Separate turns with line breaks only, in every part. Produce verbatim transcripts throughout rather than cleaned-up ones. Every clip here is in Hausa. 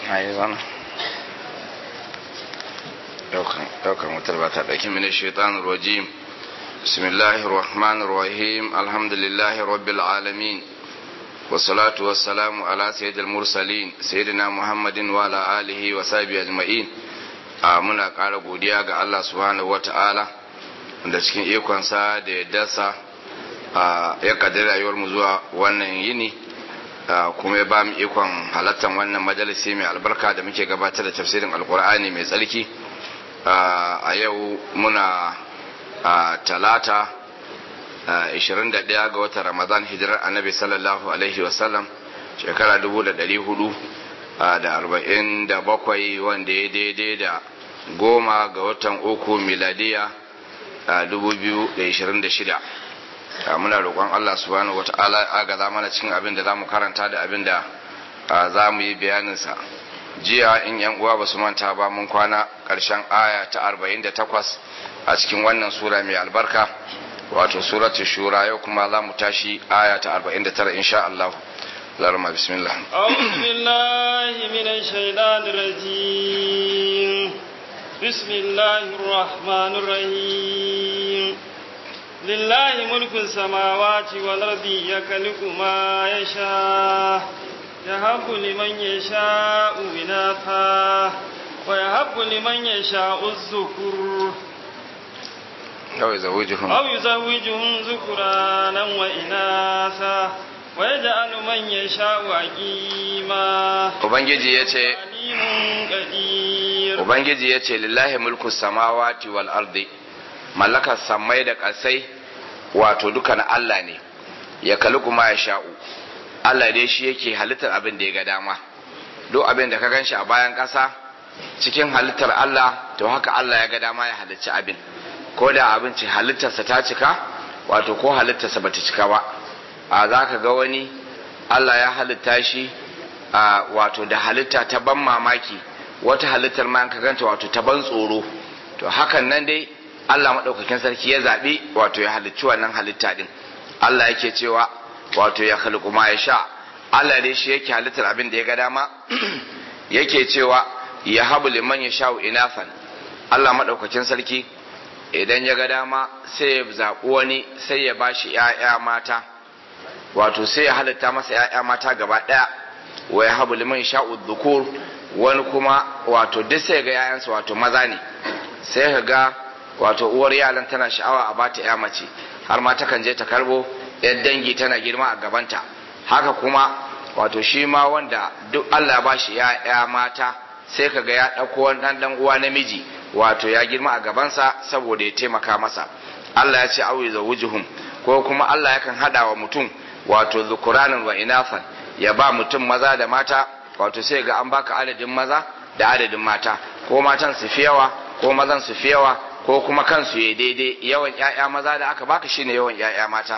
أيضا ɗaukar mutar ba ta ɗauki mini shaitan rajim. Bismillahir rahmanir rahim. Alhamdulillahi rabbil alamin. Wassalatu wassalamu ala sayyidil mursalin sayyidina Muhammadin wa ala alihi wa sahbihi ajma'in. Muna ƙara godiya ga Allah subhanahu wata'ala da cikin ikonsa da yaddarsa ya kaddara rayuwar mu zuwa wannan yini, kuma ya ba mu ikon halattar wannan majalisi mai albarka da muke gabatar da tafsirin alkur'ani mai tsarki. A yau muna talata ishirin da ɗaya ga watan Ramadan, hijirar annabi sallallahu alaihi wasallam shekara dubu da ɗari hudu da arba'in da bakwai, wanda ya daidai da goma ga watan uku miladiya dubu biyu da ishirin da shida. Muna roƙon Allah subhanahu wata'ala agaza mana cikin abin da za mu karanta da abin da za mu yi bayaninsa. Jiya in yan uwa ba su manta ba, mun kwana ƙarshen aya ta arba'in da takwas a cikin wannan sura mai albarka, wato suratul shura. Yau kuma za mu tashi aya ta arba'in da tara insha Allah. Larama bismillah.
A'udhu billahi minash shaitanir rajim. Bismillahir rahmanir rahim. Lillahi mulku samawati wal ardi yakhluqu ma yasha. يهب لمن يشاء إناثا ويهب لمن يشاء الذكور
أو يزوجهم
أو يزوجهم ذكرانا وإناثا ويجعل من يشاء عقيما. Ubangiji yace Ubangiji yace lillahi mulku samawati wal ardi, mallakar samai da ƙasai wato dukan Allah ne. Ya kaluku ma ya sha'u, Allah dai shi yake halittar abin da ya ga dama. Duk abin da ka ganshi a bayan ƙasa cikin halittar Allah, to haka Allah ya ga dama ya halicci abin, ko da abin ce halittarsa ta cika wato ko halittarsa bata cika ba. A za ka ga wani Allah ya halitta shi a wato da halitta ta ban mamaki, wata halittar ma ka ganta wato ta ban tsoro. To hakan nan dai Allah maɗaukakin sarki ya zaɓi wato ya halicci wannan halitta din. Allah yake cewa wato ya khaliqu ma yasha, Allah dai shi yake halittar abin da ya ga dama. Yake cewa ya habu liman yasha'u inafan, Allah madaukakin sarki idan ya ga dama sai ya zaɓi wani sai ya bashi ƴaƴa mata, wato sai ya halitta masa ƴaƴa mata gaba ɗaya. Wa ya habu liman yasha'u dhukur, wani kuma wato duk sai ga ƴaƴansa wato maza ne, sai ka ga wato uwar yaran tana sha'awa a bata ƴa mace, har ma takan je ta karbo yan dangi tana girma a gabanta. Haka kuma wato shi ma wanda duk Allah ba shi ya mata, sai kaga ya ɗauko wani ɗan ɗan uwa namiji wato ya girma a gabansa saboda ya taimaka masa. Allah ya ce awi zawujuhum, ko kuma Allah yakan hada wa mutum wato zukuranin wa inafan, ya ba mutum maza da mata, wato sai ga an baka adadin maza da adadin mata, ko matan su fi yawa ko mazan su fi yawa, ko kuma kansu ya daidai. Yawan ƴaƴa maza da aka baka shine yawan ƴaƴa mata.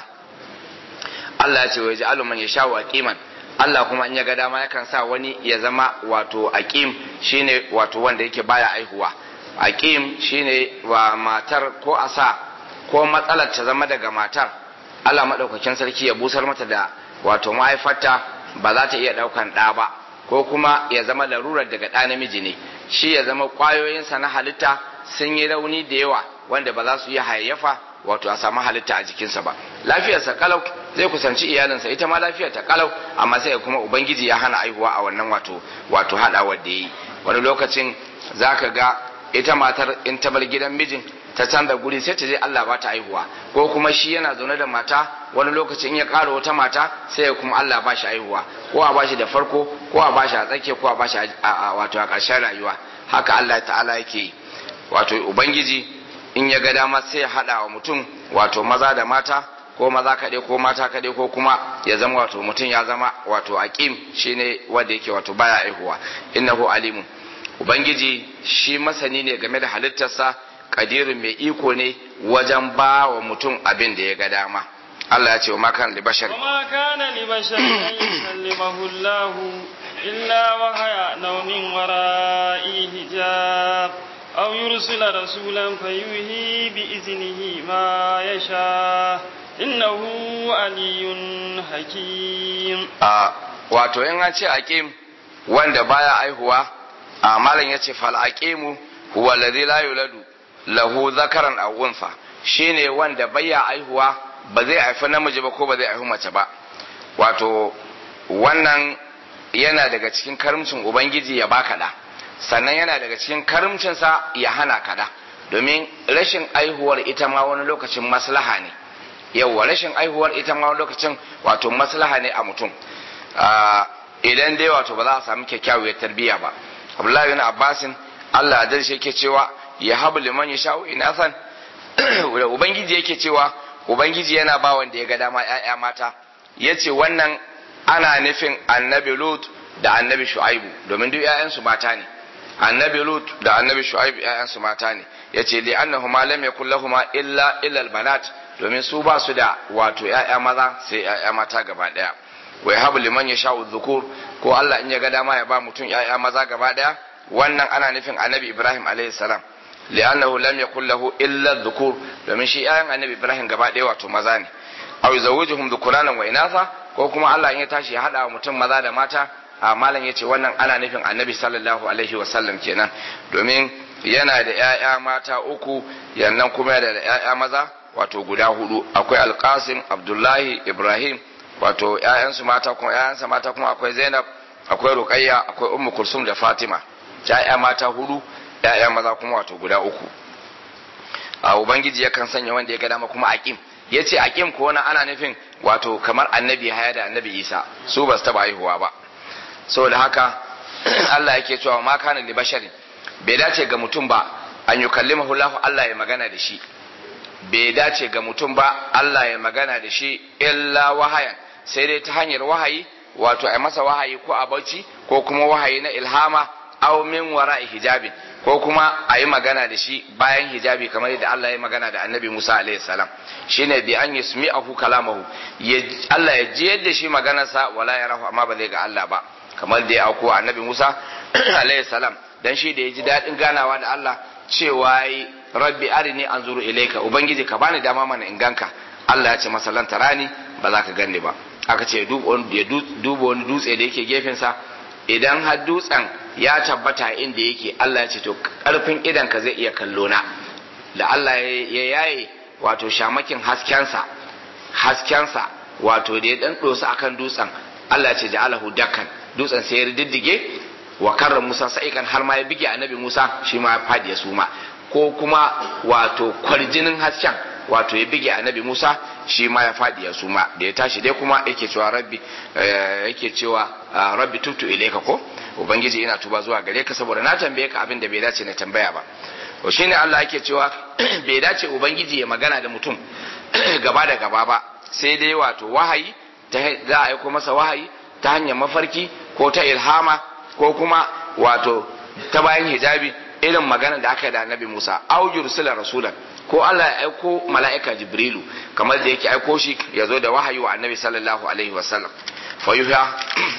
Allah ya ce wa yaj'alu man yasha'u aqiman, Allah kuma in ya ga dama yakan sa wani ya zama wato aqim, shine wato wanda yake baya aihuwa. Aqim shine wa matar ko asa ko matsalar ta zama daga matar, Allah madaukakin sarki ya busar mata da wato mahaifarta, ba za ta iya daukan ɗa ba, ko kuma ya zama larurar daga ɗa namiji ne, shi ya zama ƙwayoyinsa na halitta sun yi rauni da yawa wanda ba za su iya hayayyafa wato a samu halitta a jikinsa ba. Lafiyarsa kalau zai kusanci iyalinsa, ita ma lafiyar ta kalau, amma sai kuma ubangiji ya hana aihuwa a wannan wato wato hadawar da yi. Wani lokacin zaka ga ita matar in ta bar gidan mijin ta canza guri sai ta je Allah ba ta aihuwa, ko kuma shi yana zaune da mata wani lokacin in ya ƙara wata mata sai kuma Allah ba shi aihuwa, ko a bashi da farko ko a bashi a tsakiya ko a bashi a wato a ƙarshen rayuwa. Haka Allah ta'ala yake yi. Wato ubangiji in ya ga dama sai ya hada wa mutum wato maza da mata, ko maza kaɗai ko mata kaɗai, ko kuma ya zama wato mutum ya zama wato aqim, shine wanda yake wato baya aihuwa. Innahu alimun, ubangiji shi masani ne game da halittarsa, kadirin mai iko ne wajen ba wa mutum abin da ya ga dama. Allah ya ce wa makan li bashar wa ma kana li bashar an yukallimahu Allah illa wahaya naumin wara'i hijab aw yursila rasulan fayuhi bi iznihi ma yasha innahu aliyyun hakim.
a wato in an ce aqim
wanda baya aihuwa a malam yace fal aqimu huwa alladhi la yuladu lahu zakaran aw unfa shine wanda baya aihuwa ba zai haifi namiji ba ko ba zai haifi mace ba wato wannan yana daga cikin karimcin ubangiji ya baka da sannan yana daga cikin karimcinsa ya hana ka da domin rashin aihuwar ita ma wani lokacin maslaha ne yauwa rashin aihuwar ita ma wani lokacin wato maslaha ne a mutum idan dai wato ba za a samu kyakkyawar tarbiyya ba Abdullahi bin Abbasin Allah da shi yake cewa ya habu liman yasha'u inasan ubangiji yake cewa ubangiji yana ba wanda ya ga dama ƴaƴa mata yace wannan ana nufin annabi Lut da annabi Shu'aibu domin duk ƴaƴansu mata ne annabi Lut da annabi Shu'aibu ƴaƴansu mata ne yace li annahuma lam yakul lahumu illa illa albanat domin su ba su da wato ƴaƴa maza sai ƴaƴa mata gaba daya wa yahabu liman yasha'u dhukur ko Allah in ya ga dama ya ba mutum ƴaƴa maza gaba daya wannan ana nufin annabi Ibrahim alayhi salam li'annahu lam yakul lahu illa dhukur domin shi ƴaƴan annabi Ibrahim gaba daya wato maza ne aw zawujuhum dhukuranan wa inatha ko kuma Allah in ya tashi ya hada wa mutum maza da mata a malam yace wannan ana nufin annabi sallallahu alaihi wasallam kenan domin yana da ƴaƴa mata uku yannan kuma yana da ƴaƴa maza wato guda hudu akwai alqasim abdullahi ibrahim wato ƴaƴansu mata kuma ƴaƴansa mata kuma akwai zainab akwai ruqayya akwai ummu kulsum da fatima ƴaƴa mata hudu ƴaƴa maza kuma wato guda uku a ubangiji yakan sanya wanda ya ga dama kuma aqim yace aqim ko wannan ana nufin wato kamar annabi haya da annabi isa su ba su taba haihuwa ba saboda haka Allah yake cewa ma kana li basharin bai dace ga mutum ba an yukallimahu Allah Allah ya magana da shi bai dace ga mutum ba Allah ya magana da shi illa wahayan sai dai ta hanyar wahayi wato ai masa wahayi ko a bauchi ko kuma wahayi na ilhama aw min wara'i hijabin ko kuma a yi magana da shi bayan hijabi kamar yadda Allah ya magana da annabi Musa alaihi salam shine bi an yasmi'ahu kalamahu Allah ya ji da shi maganarsa wala ya rahu amma ba zai ga Allah ba kamar da ya auko annabi Musa alaihi salam dan shi da ya ji dadin ganawa da Allah cewa yi rabbi arini anzuru ilayka ubangiji ka bani dama mana in ganka Allah ya ce masa lan tarani ba za ka ganni ba aka ce duba wani dutse da yake gefen sa idan har dutsen ya tabbata inda yake Allah ya ce to karfin idan ka zai iya kallo na da Allah ya yaye wato shamakin haskensa haskensa wato da ya dan dosa akan dutsen Allah ya ce ja'alahu dakkan dutsen sai ya riddige wa karra Musa sa'ikan har ma ya bige annabi Musa shi ma ya fadi ya suma ko kuma wato kwarjinin hasken wato ya bige annabi Musa shi ma ya fadi ya suma da ya tashi dai kuma yake cewa rabbi yake cewa rabbi tubtu ilayka ko ubangiji ina tuba zuwa gare ka saboda na tambaye ka abin da bai dace na tambaya ba to shine Allah yake cewa bai dace ubangiji ya magana da mutum gaba da gaba ba sai dai wato wahayi ta za a aiko masa wahayi ta hanyar mafarki ko ta ilhama ko kuma wato ta bayan hijabi irin magana da aka yi da annabi Musa au yursila rasulan ko Allah ya aiko mala'ika Jibrilu kamar da yake aiko shi ya zo da wahayi wa annabi sallallahu alaihi wasallam fayuha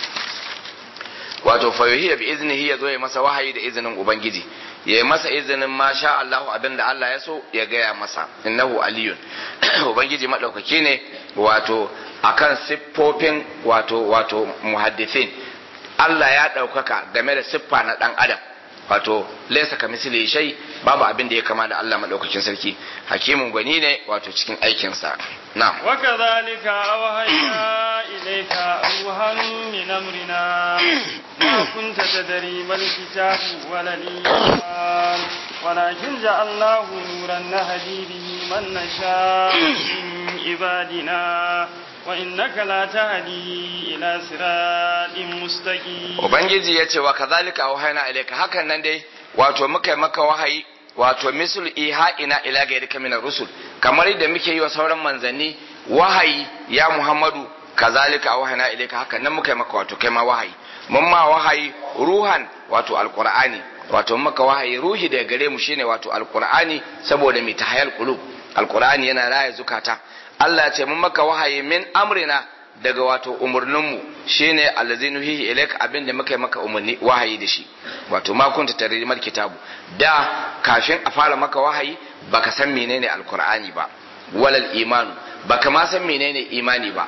wato fayuhiya bi iznihi ya zo ya masa wahayi da izinin ubangiji ya yi masa izinin ma sha Allah abin da Allah ya so ya gaya masa innahu aliyun ubangiji madaukaki ne wato akan siffofin wato wato muhaddithin Allah ya ɗaukaka game da siffa na ɗan adam wato laisa ka misali shay babu abin da ya kama da Allah madaukakin sarki hakimin gwani ne wato cikin aikin sa na'am
wa kadhalika awhayna ilayka ruhan min amrina ma kunta tadri mal kitabu wala al-iman walakin ja'alnahu nuran nahdi bihi man nasha min ibadina wa innaka la tahdi ila siratin mustaqim
ubangiji yace wa kadhalika awhayna ilayka hakan nan dai wato muka yi maka wahayi wato misul iha'ina ila gairika minar rusul kamar yadda muke yi wa sauran manzanni wahayi ya Muhammadu kazalika awhayna ilayka hakan nan muka yi maka wato kai ma wahayi mun ma wahayi ruhan wato alqur'ani wato maka wahayi ruhi daga gare mu shine wato alqur'ani saboda mi tahayal qulub alqur'ani yana raya zukata Allah ya ce mun maka wahayi min amrina daga wato umurninmu shine allazi nuhihi ilaika abinda muka yi maka umarni wahayi da shi wato ma kunta tarimar kitabu da kafin a fara maka wahayi baka san menene alqur'ani ba walal imanu baka ma san menene imani ba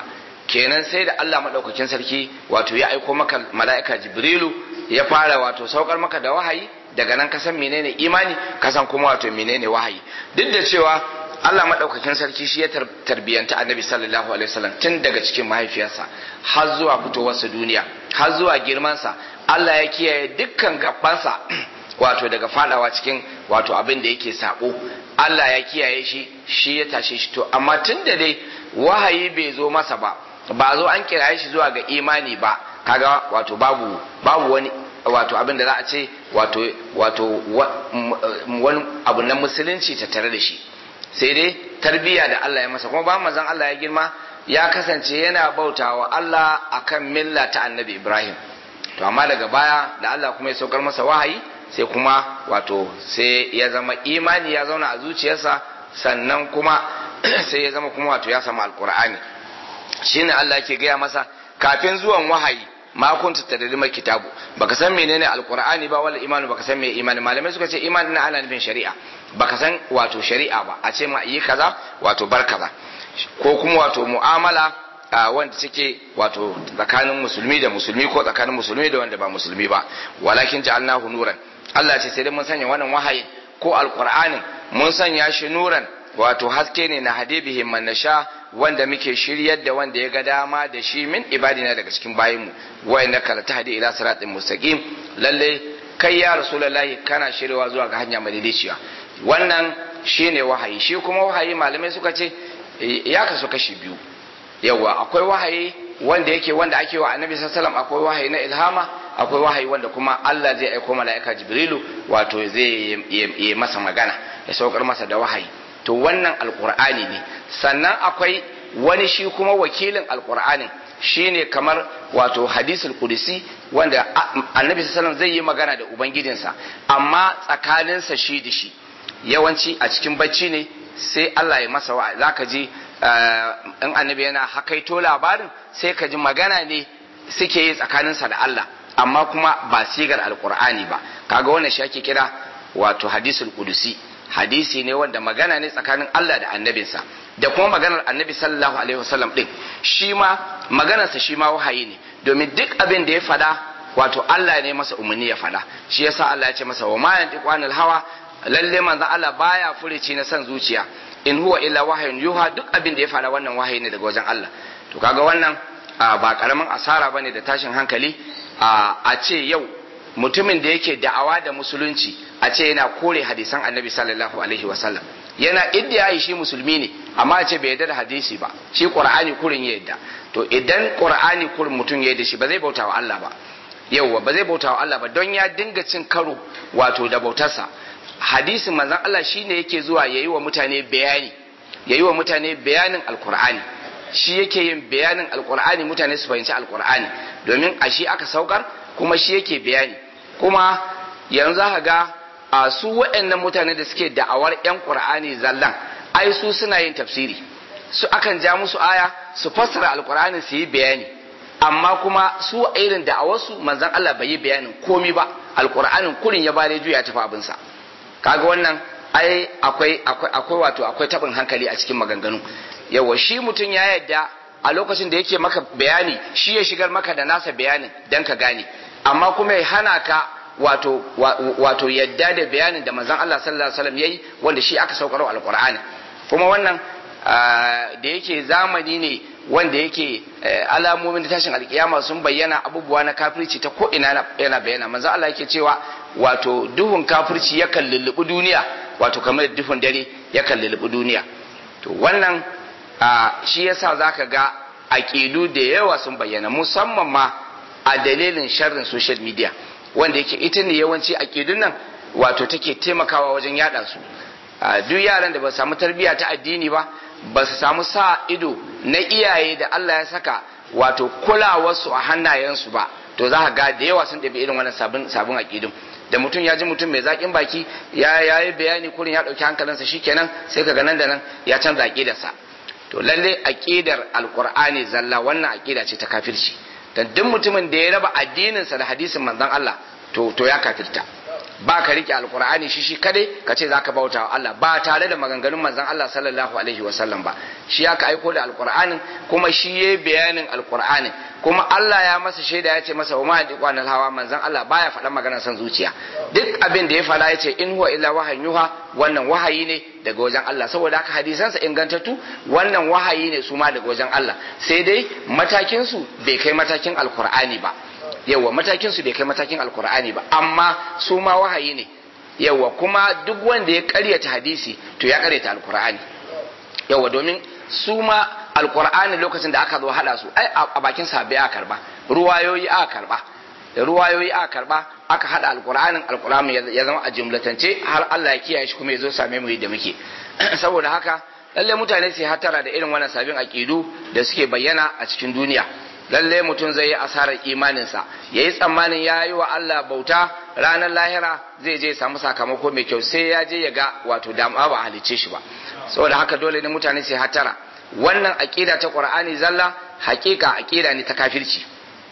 kenan sai da Allah madaukakin sarki wato ya aiko maka mala'ika Jibrilu ya fara wato saukar maka da wahayi, daga nan ka san menene imani, ka san kuma wato menene wahayi. Duk da cewa Allah madaukakin sarki shi ya tarbiyanta Annabi sallallahu alaihi wasallam tun daga cikin mahaifiyarsa har zuwa fitowarsa duniya, har zuwa girmansa, Allah ya kiyaye dukkan gabansa wato daga fadawa cikin wato abin da yake sabo. Allah ya kiyaye shi, shi ya tashe shi. To amma tun da dai wahayi bai zo masa ba, ba zo an kiraye shi zuwa ga imani ba, kaga wato babu babu wani wato abin da za a ce wato wato wani abu na musulunci tattare da shi, sai dai tarbiyya da Allah ya masa. Kuma ba manzon Allah ya girma ya kasance yana bautawa Allah akan milla ta Annabi Ibrahim. To amma daga baya da Allah kuma ya saukar masa wahayi, sai kuma wato sai ya zama imani ya zauna a zuciyarsa, sannan kuma sai ya zama kuma wato ya samu alqur'ani. Shine Allah yake gaya masa kafin zuwan wahayi ma kunta tadrima kitabu, baka san menene alqur'ani ba, wala imanu baka san me imani. Malamai suka ce imani na ana nufin shari'a, baka san wato shari'a ba, a ce ma yi kaza wato bar kaza, ko kuma wato mu'amala wanda take wato tsakanin musulmi da musulmi, ko tsakanin musulmi da wanda ba musulmi ba. Walakin ja'alnahu nuran, Allah ce sai dai mun sanya wannan wahayi ko alqur'anin mun sanya shi nuran, wato haske ne na hadibihim man nasha, wanda muke shiryar da wanda ya ga dama da shi min ibadina daga cikin bayinmu. wa innaka latahdi ila siratin mustaqim, lalle kai ya rasulullahi kana shiryawa zuwa ga hanya madaidaiciya. wannan shine wahayi. Shi kuma wahayi malamai suka ce ya kasu kashi biyu. yawa akwai wahayi wanda yake wanda ake wa annabi sallallahu alaihi wasallam, akwai wahayi na ilhama, akwai wahayi wanda kuma Allah zai aika mala'ika Jibrilu wato zai yi masa magana, ya saukar masa da wahayi. to wannan alqur'ani ne. sannan akwai wani shi kuma wakilin alqur'anin, shine kamar wato hadisul qudsi, wanda annabi sallallahu alaihi wasallam zai yi magana da ubangijinsa, amma tsakaninsa shi da shi yawanci a cikin bacci ne, sai Allah ya masa wa'azi. zaka ji in annabi yana hakaito labarin, sai ka ji magana ne suke yi tsakaninsa da Allah, amma kuma ba sigar alqur'ani ba. kaga wannan shi ake kira wato hadisul qudsi. hadisi ne wanda magana ne tsakanin Allah da annabinsa, da kuma maganar annabi sallallahu alaihi wasallam din, shi ma maganarsa shi ma wahayi ne, domin duk abin da ya fada wato Allah ne masa umarni ya fada. shi yasa Allah ya ce masa wa ma yantiqu anil hawa, lalle manzo Allah baya furici na san zuciya, in huwa illa wahyun yuha, duk abin da ya fada wannan wahayi ne daga wajen Allah. to kaga wannan ba karamin asara bane da tashin hankali a ce yau mutumin da yake da'awa da musulunci a ce yana kore hadisan annabi sallallahu alaihi wasallam, yana iddiya shi musulmi ne, amma a ce bai yarda da hadisi ba, shi qur'ani kurin ya yarda. to idan qur'ani kurin mutum ya yarda shi, ba zai bauta wa Allah ba. yauwa ba zai bauta wa Allah ba, don ya dinga cin karo wato da bautarsa. hadisin manzon Allah shine yake zuwa yayi wa mutane bayani, yayi wa mutane bayanin alqur'ani, shi yake yin bayanin alqur'ani, mutane su fahimci alqur'ani, domin a shi aka saukar, kuma shi yake bayani. kuma yanzu ka ga a su waɗannan mutane da suke da'awar yan qur'ani zallan, ai su suna yin tafsiri, su akan ja musu aya su fassara alqur'ani su yi bayani, amma kuma su irin da'awarsu manzon Allah bai yi bayanin komi ba, alqur'anin kurin ya bare juya tafi abinsa. kaga wannan ai akwai akwai akwai wato akwai tabin hankali a cikin maganganu. yawa shi mutum ya yadda a lokacin da yake maka bayani, shi ya shigar maka da nasa bayanin dan ka gane, amma kuma ya hana ka wato wato yadda da bayanin da manzon Allah sallallahu alaihi wasallam yayi, wanda shi aka saukar wa alqur'ani. kuma wannan da yake zamani ne wanda yake alamomin da tashin alkiyama sun bayyana, abubuwa na kafirci ta ko ina yana bayyana. manzo Allah yake cewa wato duhun kafirci yakan lullubi duniya, wato kamar duhun dare yakan lullubi duniya. to wannan shi yasa zaka ga aqidu da yawa sun bayyana, musamman ma a dalilin sharrin social media, wanda yake ita ne yawanci aqidun nan wato take taimakawa wajen yada su. duk yaran da ba samu tarbiyya ta addini ba, ba su samu sa ido na iyaye da Allah ya saka wato kulawarsu a hannayensu ba, to za ka ga da yawa sun ɗabi irin wannan sabon sabon aƙidun. da mutum ya ji mutum mai zaƙin baki ya yayi bayani kurin ya ɗauki hankalinsa, shikenan sai ka ga nan da nan ya canza aƙidarsa. to lalle aƙidar alƙur'ani zalla wannan aƙida ce ta kafirci, dan duk mutumin da ya raba addininsa da hadisin manzon Allah to to ya kafirta. ba ka rike alqur'ani shi shi kadai ka ce zaka bauta wa Allah ba tare da maganganun manzon Allah sallallahu alaihi wasallam ba shi aka aiko da alqur'anin kuma shi yayi bayanin alqur'anin kuma Allah ya masa shaida ya ce masa wa ma diqanal hawa manzon Allah baya faɗan maganar san zuciya duk abin da ya fada ya ce in huwa illa wahayyuha wannan wahayi ne daga wajen Allah saboda haka hadisansa ingantattu wannan wahayi ne su ma daga wajen Allah sai dai matakin su bai kai matakin alqur'ani ba yawa matakin su bai kai matakin alqur'ani ba amma su ma wahayi ne yawa kuma duk wanda ya karyata hadisi to ya karyata alqur'ani yawa domin su ma alqur'ani lokacin da aka zo hada su ai a bakin sahabbai aka karba ruwayoyi aka karba da ruwayoyi aka karba aka hada alqur'anin alqur'ani ya zama a jumlatance har Allah ya kiyaye shi kuma ya zo same mu yadda muke saboda haka lalle mutane sai hatara da irin wannan sabin aqidu da suke bayyana a cikin duniya lalle mutum zai yi asarar imaninsa yayi tsammanin yayi wa Allah bauta ranar lahira zai je samu sakamako mai kyau sai ya je ya ga wato dama ba halice shi ba saboda haka dole ne mutane sai hatara wannan aqida ta Qur'ani zalla hakika aqida ne ta kafirci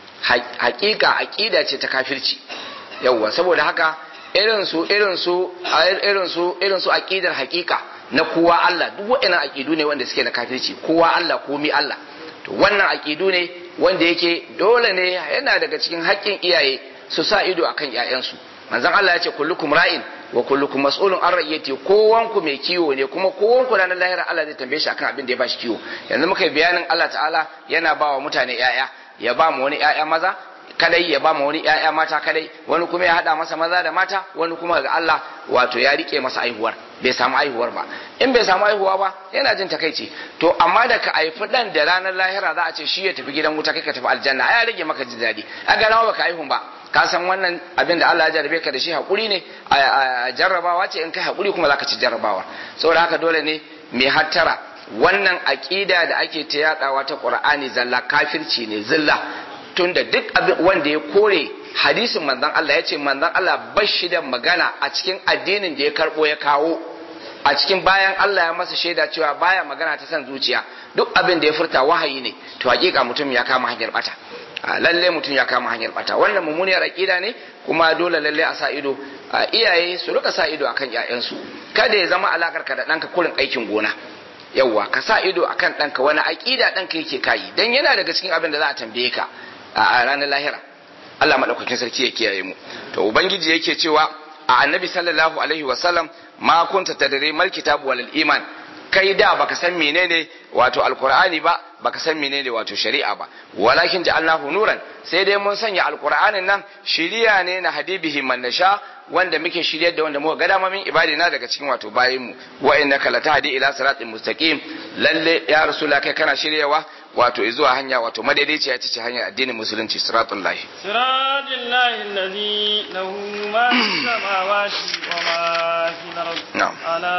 hakika aqida ce ta kafirci yawa saboda haka irin su irin su irin su irin su aqidar hakika na kowa Allah duk waɗannan aqidu ne wanda suke na kafirci kowa Allah komi Allah to wannan aqidu ne wanda yake dole ne yana daga cikin haƙƙin iyaye su sa ido akan ƴaƴansu manzon Allah ya ce kullukum ra'in wa kullukum mas'ulun an ra'iyati kowanku mai kiwo ne kuma kowanku ranar lahira Allah zai tambaye shi akan abin da ya bashi kiwo yanzu muka yi bayanin Allah ta'ala yana ba wa mutane ƴaƴa ya ba mu wani ƴaƴa maza kadai ya ba mu wani ƴaƴa mata kadai wani kuma ya hada masa maza da mata wani kuma ga Allah wato ya rike masa aihuwar bai samu aihuwar ba in bai samu aihuwa ba yana jin takaici to amma da ka aifi dan da ranar lahira za a ce shi ya tafi gidan wuta kai ka tafi aljanna ai ya rage maka jin daɗi a ga nawa baka aihun ba ka san wannan abin da Allah ya jarrabe ka da shi hakuri ne a jarrabawa ce in kai hakuri kuma zaka ci jarrabawa saboda haka dole ne mai hattara wannan aqida da ake ta yadawa ta Qur'ani zalla kafirci ne zilla tunda duk abin wanda ya kore hadisin manzon Allah ya ce manzon Allah bashi da magana a cikin addinin da ya karbo ya kawo a cikin bayan Allah ya masa shaida cewa baya magana ta san zuciya duk abin da ya furta wahayi ne to hakika mutum ya kama hanyar bata lalle mutum ya kama hanyar bata wannan mummuniyar aqida ne kuma dole lalle a sa ido iyaye su rika sa ido akan ƴaƴansu kada ya zama alakar ka da danka kurin aikin gona yawwa ka sa ido akan danka wani aqida danka yake kai dan yana daga cikin abin da za a tambaye ka a ranar lahira Allah madaukakin sarki ya kiyaye mu to ubangiji yake cewa a annabi sallallahu alaihi wasallam ma kunta tadri mal kitab wal iman kai da baka san menene wato alqur'ani ba baka san menene wato shari'a ba walakin ja'alnahu nuran sai dai mun sanya alqur'anin nan shiriya ne na hadibihi man nasha wanda muke shiryar da wanda muka ga dama min ibadina daga cikin wato bayin mu wa innaka latahdi ila siratin mustaqim lalle ya rasulullah kai kana shiryawa wato zuwa hanya wato madaidaiciya ita ce hanyar addinin musulunci siratul lahi
siratul lahi allazi lahu ma fis samawati wa ma fil ardi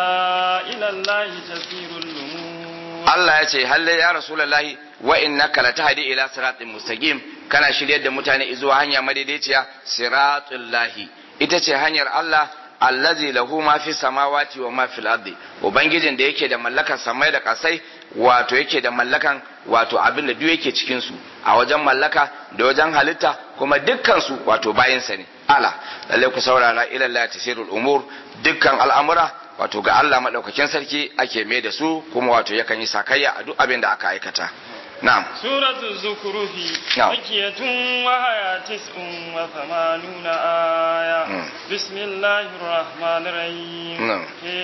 ala ila allahi tasirul umur
Allah ya ce halle ya rasulullahi wa innaka latahdi ila siratin mustaqim kana shiryar da mutane zuwa hanya madaidaiciya siratul lahi ita ce hanyar Allah allazi lahu ma fi samawati wa ma fil ardi ubangijin da yake da mallakar samai da kasai wato yake da mallakan wato abin da duk yake cikin su a wajen mallaka da wajen halitta kuma dukkan su wato bayin sa ne ala lalle ku saurara ila Allah tasirul umur dukkan al'amura wato ga Allah madaukakin sarki ake mai da su kuma wato yakan yi sakayya a duk abin da aka aikata نعم
سورة الزخرف مكية وهي تسع وثمانون آية م. بسم الله الرحمن الرحيم
نعم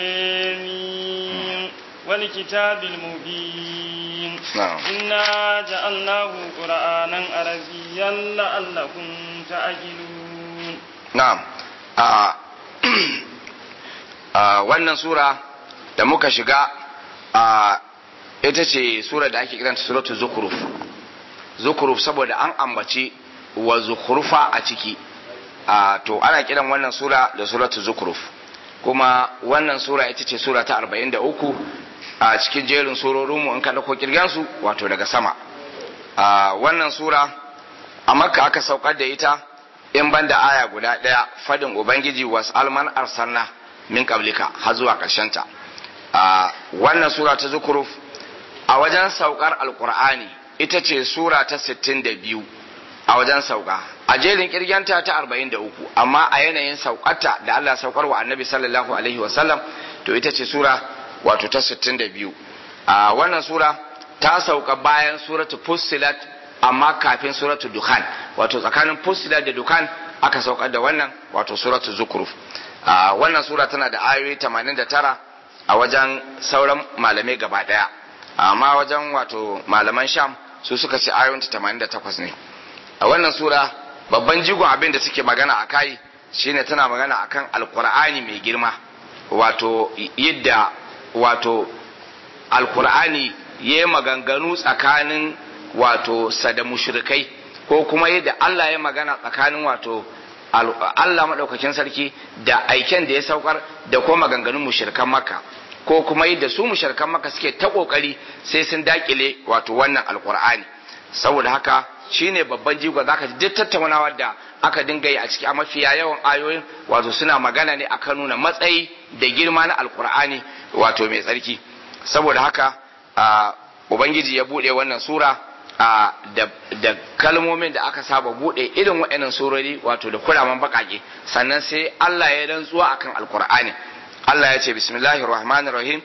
آمين والكتاب المبين
نعم
إنا جعلناه قرآنا عربيا لعلكم تعقلون
نعم آه. آه. wannan sura da muka shiga a ita ce sura da ake kiranta suratul zukhruf zukhruf saboda an ambaci wa zukhrufa a ciki a to ana kiran wannan sura da suratul zukhruf kuma wannan sura ita ce sura ta arba'in da uku a cikin jerin surorin mu in ka dauko kirgan su wato daga sama a wannan sura a makka aka saukar da ita in banda aya guda daya fadin ubangiji wasalman arsalna min qablika har zuwa karshen ta a wannan sura ta zukhruf a wajen saukar alkur'ani ita ce sura ta sittin da biyu a wajen sauka a jerin kirgenta ta arba'in da uku amma a yanayin saukata da Allah saukar wa annabi sallallahu alaihi wasallam to ita ce sura wato ta sittin da biyu. a wannan sura ta sauka bayan suratu fussilat amma kafin suratu dukhan, wato tsakanin fussilat da dukhan aka saukar da wannan wato suratu zukruf. a wannan sura tana da ayoyi tamanin da tara a wajen sauran malamai gaba daya, amma wajen wato malaman sham su suka ce ayoyinta tamanin da takwas ne. a wannan sura babban jigon abin da suke magana a kai shine tana magana akan alkur'ani mai girma, wato yadda wato alkur'ani ya yi maganganu tsakanin wato sada mushrikai, ko kuma yadda Allah ya magana tsakanin wato Allah maɗaukakin sarki da aiken da ya saukar da kuma maganganun mushrikan Makka, ko kuma yadda su mushrikan Makka suke ta kokari sai sun dakile wato wannan alkur'ani. saboda haka shine babban jigo, zaka ji duk tattaunawa da aka dinga yi a ciki a mafiya yawan ayoyin wato suna magana ne akan nuna matsayi da girma na alkur'ani wato mai tsarki. saboda haka ubangiji ya bude wannan sura da, da kalmomin da aka saba bude irin waɗannan surori wato da kuraman bakake, sannan sai Allah ya rantsuwa akan alkur'ani. Allah ya ce bismillahir rahmanir rahim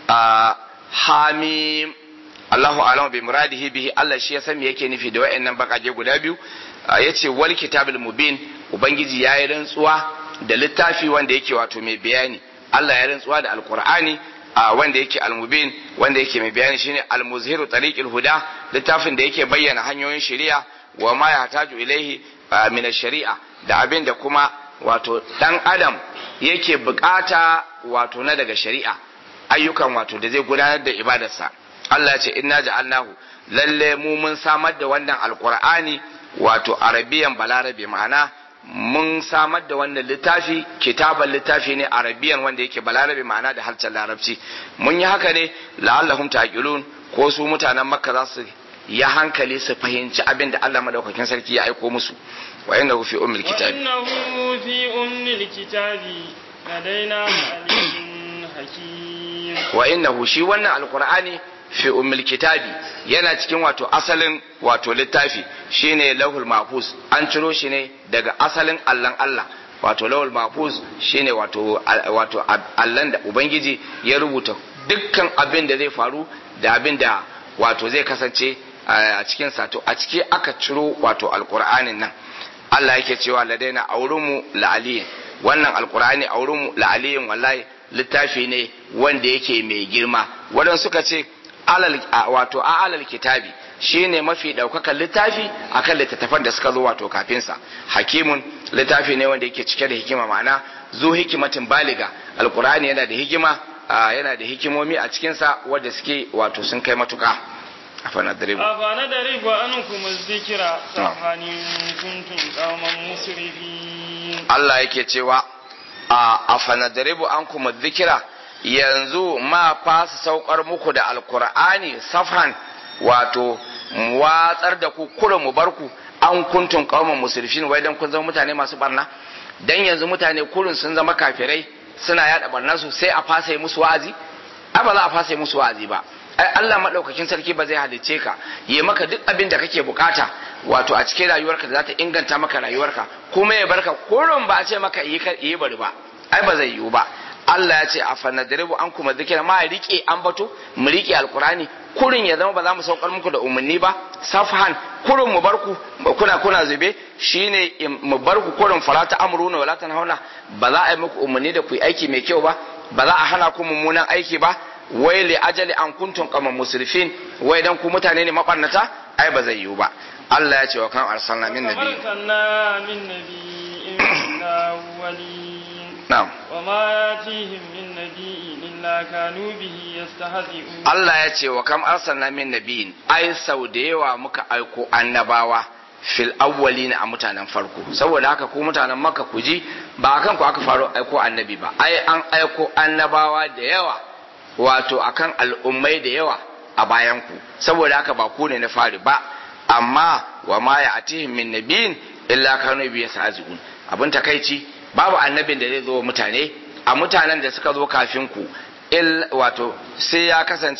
hamim Allahu a'lamu bi muradihi bihi, Allah shi ya san me yake nufi da wayannan bakage guda biyu. yace wal kitabil mubin, ubangiji ya yi rantsuwa da littafi wanda yake wato mai bayani. Allah ya rantsuwa da alqur'ani wanda yake almubin, wanda yake mai bayani shine almuzhiru tariqil huda, littafin da yake bayyana hanyoyin shari'a wa ma yahtaju ilaihi min ash-shari'a, da abin da kuma wato dan adam yake bukata wato na daga shari'a, ayyukan wato da zai gudanar da ibadarsa. Allah ya ce inna ja'alnahu, lalle mu mun samar da wannan alqur'ani wato arabiyan balarabe, ma'ana mun samar da wannan littafi kitaban littafi ne arabiyan wanda yake balarabe, ma'ana da harshen larabci. mun yi haka ne la'allahum taqilun, ko su mutanen makka za su ya hankali su fahimci abin da Allah madaukakin sarki ya aiko musu. wa innahu fi ummil kitabi
wa innahu fi ummil kitabi ladaina aliyyun hakim.
wa innahu shi wannan alqur'ani fi ummil kitabi yana cikin wato asalin wato littafi shine lauhul mahfuz, an ciro shi ne daga asalin allan Allah. wato lauhul mahfuz shine wato wato allan da ubangiji ya rubuta dukkan abin da zai faru da abin da wato zai kasance a cikin sa, to a ciki aka ciro wato alqur'anin nan. Allah yake cewa ladaina aurumu la'aliyin, wannan alqur'ani aurumu la'aliyin, wallahi littafi ne wanda yake mai girma. wadan suka ce alal wato a alal kitabi shine mafi daukakan littafi akan littattafan da suka zo wato kafin sa. hakimun, littafi ne wanda yake cike da hikima, ma'ana zu hikimatin baliga. alqur'ani yana da hikima, yana da hikimomi a cikin sa wanda suke wato sun kai matuka. afana daribu
afana daribu ankum az-zikra sahani kuntum qauman musrifin.
Allah yake cewa afana daribu ankum az-zikra, yanzu ma fasa saukar muku da alkur'ani safhan wato watsar da ku kura mu barku an kuntun qauman musrifin, wai dan kun zama mutane masu barna. dan yanzu mutane kurun sun zama kafirai suna yada barna su sai a fasa musu wa'azi? ai ba za a fasa musu wa'azi ba. ai Allah madaukakin sarki ba zai halice ka yi maka duk abin da kake bukata wato a cikin rayuwarka da za ta inganta maka rayuwarka, kuma ya barka kurun ba a ce maka yi yi bari ba. ai ba zai yiwu ba. Allah ya ce a fanadaribu an kuma zikira, ma rike an bato mu rike alkurani kurin ya zama ba za mu saukar muku da umarni ba. safhan kurin mu barku kuna kuna zube shine mu barku kurin farata amruna wala tanhauna, ba za a yi muku umarni da ku yi aiki mai kyau ba, ba za a hana ku mummunan aiki ba. wai li ajali an kuntum qaman musrifin, wai dan ku mutane ne mabarnata. ai ba zai yiwu ba. Allah ya ce wa kan arsalna min nabi na'am
wa ma yatihim min nabiyyin illa kanu bihi yastahzi'un.
Allah ya ce wa kam arsalna min nabiyyin, ai sau da yawa muka aiko annabawa fil awwalina a mutanen farko. saboda haka ku mutanen Makka ku ji, ba akan ku aka faro aiko annabi ba, ai an aiko annabawa da yawa wato akan al'ummai da yawa a bayan ku, saboda haka ba ku ne na fari ba. amma wa ma yatihim min nabiyyin illa kanu bihi yastahzi'un, abin takeici babu annabin da zai zo mutane a mutanen da suka zo kafin ku il wato sai ya kasance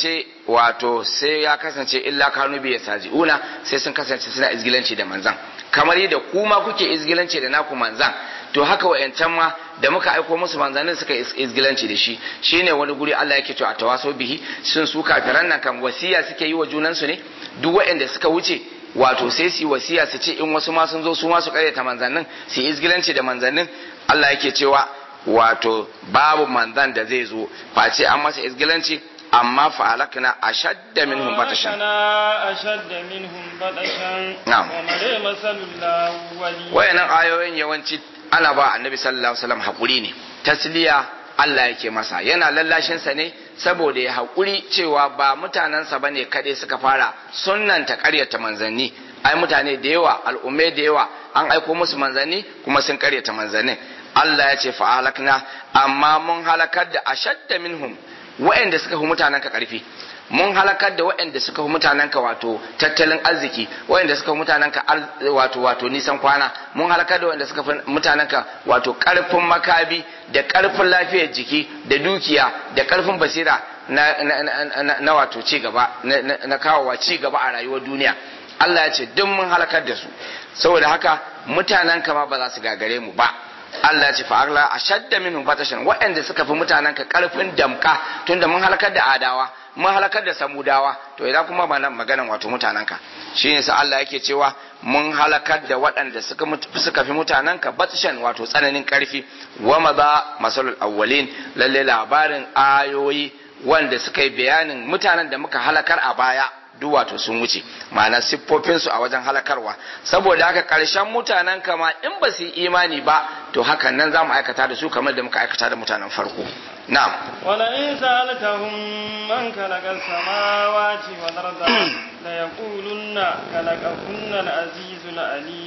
wato sai ya kasance illa kanu bi yasajiuna sai sun kasance suna izgilanci da manzan kamar yadda kuma kuke izgilanci da naku manzan to haka wayancan ma da muka aiko musu manzannin suka izgilanci da shi shine wani guri Allah yake to a tawaso bihi sun su kafiran nan kan wasiya suke yi wa junansu ne duk wayanda suka wuce wato sai su wasiya su ce in wasu ma sun zo su ma su karyata manzannin su izgilanci da manzannin Allah yake cewa wato babu manzan da zai zo face an masa izgilanci amma fa halakna ashadda minhum batashan
ashadda minhum batashan wa mare masallallahu wali
wayannan ayoyin yawanci ana ba annabi sallallahu alaihi wasallam hakuri ne tasliya Allah yake masa yana lallashin sa ne saboda ya hakuri cewa ba mutanansa bane kade suka fara sunnanta ƙaryata manzanni ai mutane da yawa al'ummai da yawa an aiko musu manzanni kuma sun ƙaryata manzannin Allah ya ce fa halakna amma mun halakar da ashadda minhum wa'anda suka fi mutanen ka karfi mun halakar da wa'anda suka fi mutanen ka wato tattalin arziki wa'anda suka fi mutanen ka wato wato nisan kwana mun halakar da wa'anda suka fi mutanen ka wato karfin makabi da karfin lafiyar jiki da dukiya da karfin basira na na, na, na wato ci gaba na, na, na kawowa ci gaba a rayuwar duniya Allah ya ce duk mun halakar da su saboda haka mutanen ka ma ba za su gagare mu ba Allah ya ce fa'ala ashadda minhum batashan waɗanda suka fi mutanen ka karfin damka tunda mun halakar da adawa mun halakar da samudawa to idan kuma ba nan maganan wato mutanen ka shine sai Allah yake cewa mun halakar da waɗanda suka suka fi mutanen ka batashan wato tsananin karfi wa maza masalul awwalin lalle labarin ayoyi wanda suka yi bayanin mutanen da muka halakar a baya duk wato sun wuce ma'ana siffofinsu a wajen halakarwa saboda haka ƙarshen mutanen kama in ba su yi imani ba to hakan nan za mu aikata da su kamar da muka aikata da mutanen farko na'am
wala in sa'altahum man khalaqa samawati wal arda la yaqulunna khalaqahunna al-azizul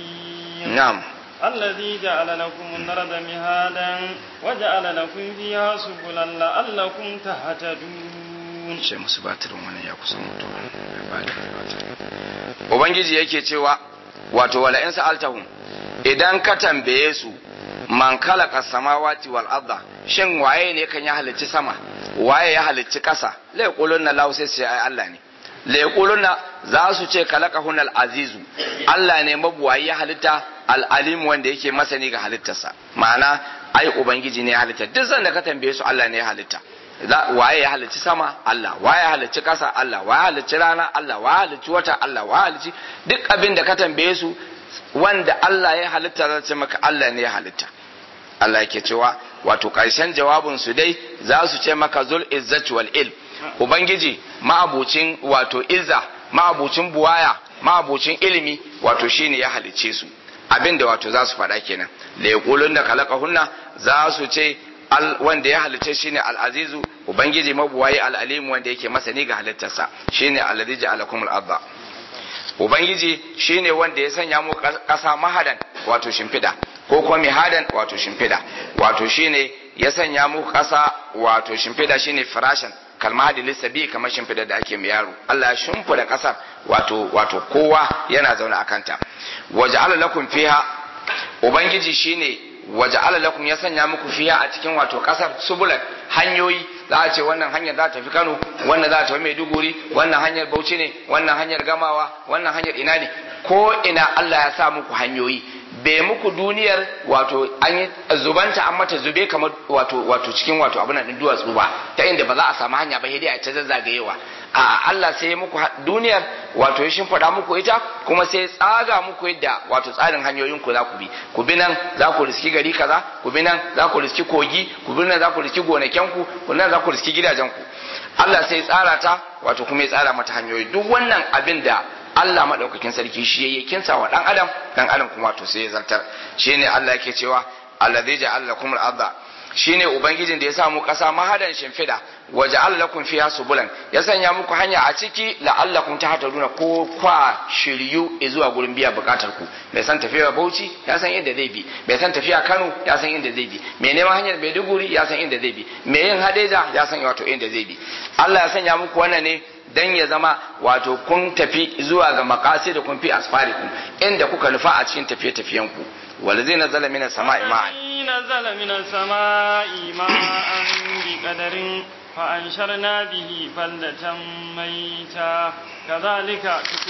alim
na'am
الذي جعل لكم الأرض مهادا وجعل لكم فيها سبلا لعلكم تهتدون
ce musu batirin wani ya kusa mutu ubangiji yake cewa wato wala in sa'altahum idan ka tambaye su man khalaqa samawati wal arda shin waye ne kan ya halicci sama waye ya halicci kasa la yaquluna lahu sai sai ai Allah ne la yaquluna za su ce khalaqahunal azizu Allah ne mabuwayi ya halitta al alim wanda yake masani ga halittarsa ma'ana ai ubangiji ne ya halitta duk sanda ka tambaye su Allah ne ya halitta waye ya halicci sama Allah waye ya halicci ƙasa Allah waye ya halicci rana Allah waye ya halicci wata Allah waye ya halicci duk abin da ka tambaye su wanda Allah ya halitta za ce maka Allah ne ya halitta Allah yake cewa wato ƙarshen jawabin su dai za su ce maka zul izzati wal ilm ubangiji ma'abucin wato izza ma'abucin buwaya ma'abucin ilimi wato shine ya halicce su abin da wato za su faɗa kenan la yaqulun da khalaqahunna za su ce wanda ya halitta shine al-azizu ubangiji mabuwayi al-alim wanda yake masani ga halittarsa shine alladhi ja'alakum al-ardha ubangiji shine wanda ya sanya mu kasa mahadan wato shimfida ko kuma mihadan wato shimfida wato shine ya sanya mu kasa wato shimfida shine farashan kalmahadi lissabi kamar shimfida da ake yaro Allah ya shimfida kasar wato wato kowa yana zaune akan ta waja'ala lakum fiha ubangiji shine waja'ala lakum ya sanya muku fiya a cikin wato kasar subulan hanyoyi za a ce wannan hanyar za ta tafi Kano wannan za ta tafi Maiduguri wannan hanyar Bauchi ne wannan hanyar Gamawa wannan hanyar ina ne ko ina Allah ya sa muku hanyoyi bai muku duniyar wato an yi zubanta an mata zube kamar wato wato cikin wato abin nan duwatsu ba ta inda ba za a samu hanya ba sai dai a ta zazzagayewa a Allah sai ya muku duniyar wato ya shimfiɗa muku ita kuma sai ya tsaga muku yadda wato tsarin hanyoyin ku za ku bi ku bi nan za ku riski gari kaza ku bi nan za ku riski kogi ku bi nan za ku riski gonakin ku ku nan za ku riski gidajen ku Allah sai ya tsara ta wato kuma ya tsara mata hanyoyi duk wannan abin da Allah madaukakin sarki shi yayi kinsa wa dan adam dan adam kuma to sai ya zartar shine Allah yake cewa allazi ja'ala lakum al-ardha shine ubangijin da ya sa mu kasa mahadan shimfida wa ja'ala lakum fiha subulan ya sanya muku hanya a ciki la'allakum tahtaduna ko kwa shiryu zuwa gurin biya bukatar ku mai san tafiya Bauchi ya san inda zai bi mai san tafiya Kano ya san inda zai bi mai neman hanyar Maiduguri ya san inda zai bi mai yin Hadeja ya san wato inda zai bi Allah ya sanya muku wannan ne dan ya zama wato kun tafi zuwa ga makasi da kun fi asfarikum inda kuka nufa a cikin tafiye-tafiyen ku walazi nazala minas sama'i ma'an
نزل من السماء ماء بقدر فأنشرنا به بلدة ميتا كذلك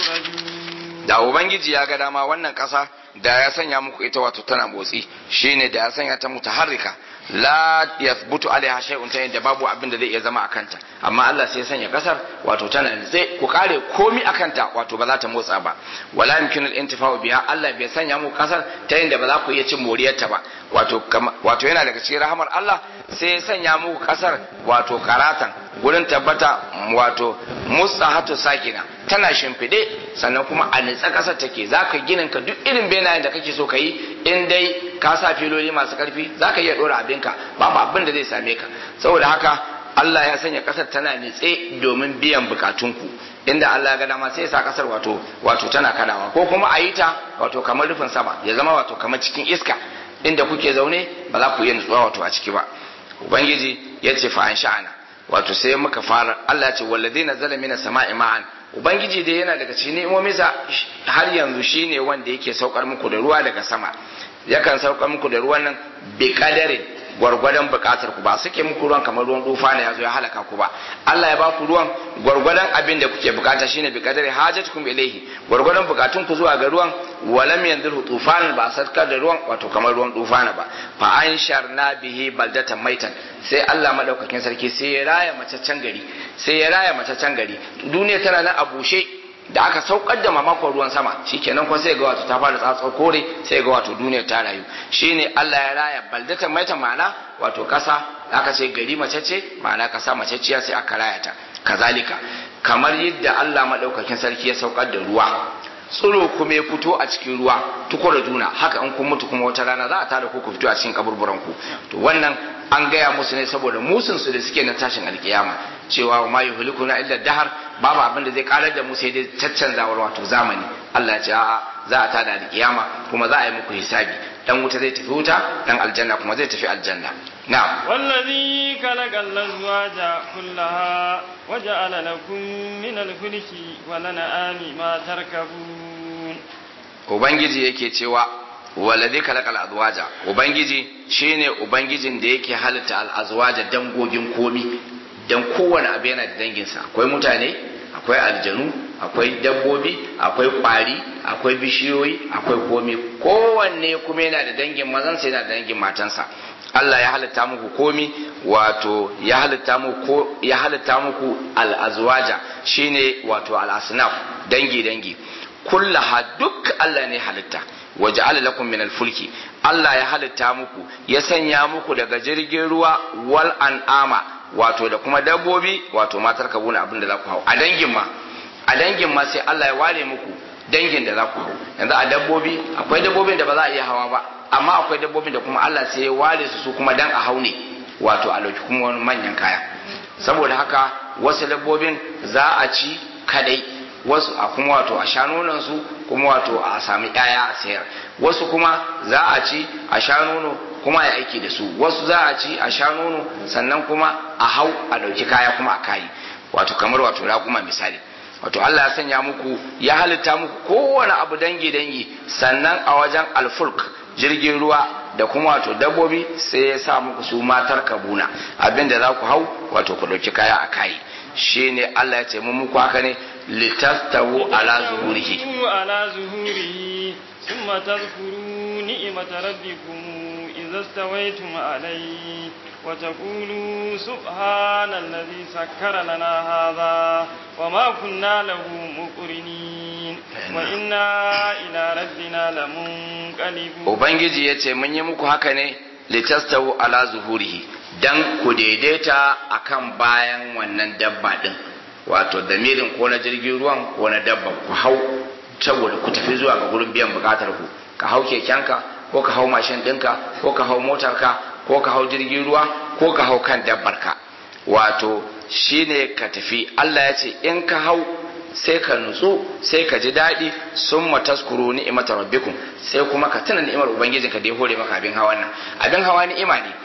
تخرجون.
da ubangiji ya ga dama wannan kasa da ya sanya muku ita wato tana motsi shine da ya sanya ta mutaharrika la yathbutu alaiha shay'un ta yadda babu abin da zai iya zama akanta amma Allah sai ya sanya kasar wato tana nitse ku kare komi akanta wato ba za ta motsa ba wala yumkinu al-intifa'u biha Allah bai sanya muku kasar ta yadda ba za ku iya cin moriyarta ba wato wato yana daga cikin rahamar Allah sai ya sanya muku kasar wato karatan gurin tabbata wato musahatu sakina tana shimfide sannan kuma a nitsa kasar take zaka ginin ka duk irin benayen da kake so ka yi in dai ka sa filoli masu karfi zaka iya dora abinka babu abin da zai same ka saboda haka Allah ya sanya kasar tana nitse domin biyan bukatunku inda Allah ya ga dama sai ya sa kasar wato wato tana kadawa ko kuma a yi ta wato kamar rufin sama ya zama wato kamar cikin iska inda kuke zaune ba za ku iya nutsuwa wato a ciki ba ubangiji ya ce fa an sha'ana wato sai muka fara Allah ya ce walladina zala mina sama'i ma'an ubangiji dai yana daga cikin ni'imominsa har yanzu shine wanda yake saukar muku da ruwa daga sama yakan saukar muku da ruwan nan bi kadarin gwargwadon bukatar ku ba suke muku ruwan kamar ruwan dufa ne yazo ya halaka ku ba Allah ya ba ku ruwan gwargwadon abin da kuke bukata shine bi kadari hajatukum ilayhi gwargwadon bukatun ku zuwa ga ruwan walam yanzuru tufan ba sarkar da ruwan wato kamar ruwan dufa ba fa ansharna bihi baldatan maitan sai Allah madaukakin sarki sai ya raya macaccen gari sai ya raya macaccen gari duniya tana nan a bushe da aka saukar da mamakon ruwan sama shikenan kuma sai ga wato ta fara tsatsar kore sai ga wato duniya ta rayu shine Allah ya raya baldatan maitan ma'ana wato kasa aka ce gari macece ma'ana kasa maceciya sai aka raya ta kazalika kamar yadda Allah madaukakin sarki ya saukar da ruwa tsiro kuma ya fito a cikin ruwa tuko da juna haka in kun mutu kuma wata rana za a tada ku ku fito a cikin kaburburan ku to wannan an gaya musu ne saboda musun su da suke na tashin alkiyama cewa ma yuhlikuna illa dahar babu abin da zai karar da mu sai dai caccanzawar wato zamani Allah ya ce a'a za a tada alkiyama kuma za a yi muku hisabi dan wuta zai tafi wuta dan aljanna kuma zai tafi aljanna na'am
wallazi khalaqal azwaja kullaha waja'ala lakum min al-fulki wa lan'ami ma tarkabun
ubangiji yake cewa wallazi khalaqal azwaja ubangiji shine ubangijin da yake halitta al-azwaja dangogin komi dan kowane abu yana da danginsa akwai mutane akwai aljanu akwai dabbobi akwai kwari akwai bishiyoyi akwai komi kowanne kuma yana da dangin mazansa yana da dangin matansa Allah ya halitta muku komi wato ya halitta muku ya halitta muku al-azwaja shine wato al-asnaf dangi dangi kullaha duk Allah ne halitta waja'ala lakum min al-fulki Allah ya halitta muku ya sanya muku daga jirgin ruwa wal an'ama wato da kuma dabbobi wato matar kabuna abin da za ku hau a dangin ma a dangin ma sai Allah ya ware muku dangin da za ku hau yanzu a dabbobi akwai dabbobin da ba za a iya hawa ba amma akwai dabbobin da kuma Allah sai ya ware su su kuma dan a hau ne wato a dauki kuma wani manyan kaya saboda haka wasu dabbobin za a ci kadai wasu a kuma wato a sha nonon su kuma wato a sami ƴaƴa a sayar wasu kuma za a ci a sha nono kuma ya aiki da su wasu za a ci a sha nono sannan kuma a hau a ɗauki kaya kuma a kayi wato kamar wato raƙuma misali wato Allah ya sanya muku ya halitta muku kowane abu dangi dangi sannan a wajen alfulk jirgin ruwa da kuma wato dabbobi sai ya sa muku su matar kabuna abinda za ku hau wato ku ɗauki kaya a kayi shine Allah ya ce mun muku haka ne litastawu ala zuhurihi
ala zuhurihi thumma tadhkuru ni'mata rabbikum idza stawaytum alayhi wa taqulu subhana alladhi sakkara lana hadha wa ma kunna lahu muqrinin wa inna ila rabbina lamunqalibun
ubangiji yace mun yi muku haka ne litastawu ala zuhurihi dan ku daidaita akan bayan wannan dabba din wato damirin ko na jirgin ruwan ko na dabba ku hau saboda ku tafi zuwa ga gurin biyan bukatar ku ka hau kekenka ko ka hau mashin ɗinka ko ka hau motarka ko ka hau jirgin ruwa ko ka hau kan dabbarka wato shine ka tafi Allah ya ce in ka hau sai ka nutsu sai ka ji daɗi sun mataskuru ni'imata rabbikum sai kuma ka tuna ni'imar ubangijinka da ya hore maka abin hawan nan abin hawa ni'ima ne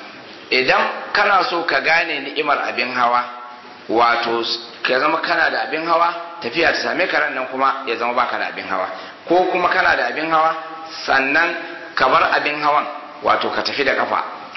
idan kana so ka gane ni'imar abin hawa wato ka zama kana da abin hawa tafiya ta same ka nan kuma ya zama baka da abin hawa ko kuma kana da abin hawa sannan ka bar abin hawan wato ka tafi da kafa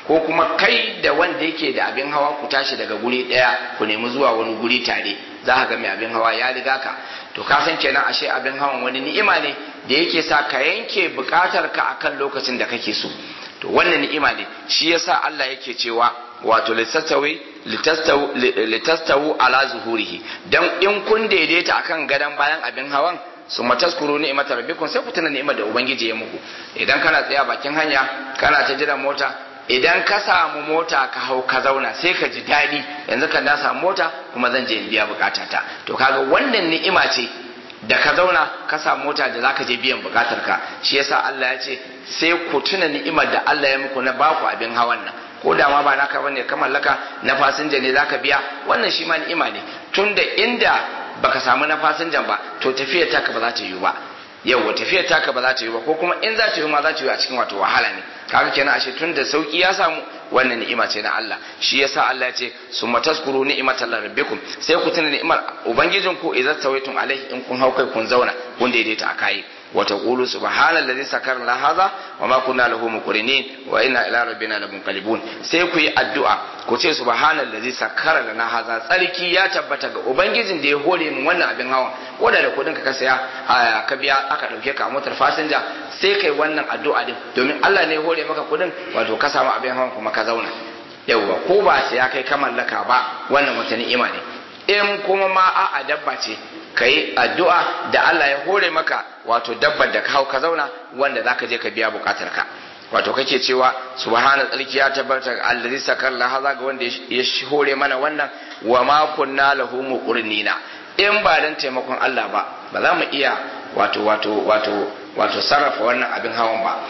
ko kuma kai da wanda yake da abin hawa ku tashi daga guri daya ku nemi zuwa wani guri tare za ka ga mai abin hawa ya riga ka to ka san kenan ashe abin hawan wani ni'ima ne da yake sa ka yanke bukatar ka akan lokacin da kake so to wannan ni'ima ne shi yasa Allah yake cewa wato litastawi litastawu litastawu ala zuhurihi dan in kun daidaita akan gadan bayan abin hawan su mataskuru ni'matar rabbikum sai ku tuna ni'imar da ubangiji ya muku idan kana tsaya bakin hanya kana ta jiran mota idan ka samu mota ka hau ka zauna sai ka ji daɗi yanzu kan na samu mota kuma zan je in biya bukatata to kaga wannan ni'ima ce da ka zauna ka samu mota da zaka je biyan bukatarka shi yasa Allah ya ce sai ku tuna ni'imar da Allah ya muku na baku abin hawan nan ko da ma ba naka bane ka mallaka na fasinja ne zaka biya wannan shi ma ni'ima ne tunda inda baka samu na fasinjan ba to tafiyar taka ba za ta yi ba yau tafiyar taka ba za ta yi ba ko kuma in za ta yi ma za ta yi a cikin wato wahala ne kaga kenan ashe tun da sauki ya samu wannan ni'ima ce na Allah shi yasa Allah ya ce summa tazkuru ni'matal rabbikum sai ku tuna ni'imar ubangijin ku idza tawaitum alaihi in kun haukai kun zauna kun daidaita akai wa taqulu subhanallazi sakara la hadha wa ma kunna lahu muqrinin wa inna ila rabbina lamunqalibun sai ku yi addu'a ku ce subhanallazi sakara lana hadha tsarki ya tabbata ga ubangijin da ya hore min wannan abin hawa wanda da kudin ka saya ka biya aka dauke ka a motar fasinja sai kai wannan addu'a din domin Allah ne ya hore maka kudin wato ka samu abin hawan kuma ka zauna yauwa ko ba sai ya kai ka mallaka ba wannan wata ni'ima ne in kuma ma a'a dabba ce kai addu'a da Allah ya hore maka wato dabbar da ka hau ka zauna wanda zaka je ka biya bukatar ka wato kake cewa subhana tsarki ya tabbata ga allazi sakar la haza ga wanda ya hore mana wannan wa ma kunna lahu muqrinina in ba dan taimakon Allah ba ba za mu iya wato wato wato wato sarrafa wannan abin hawan ba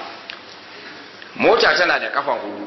mota tana da kafa hudu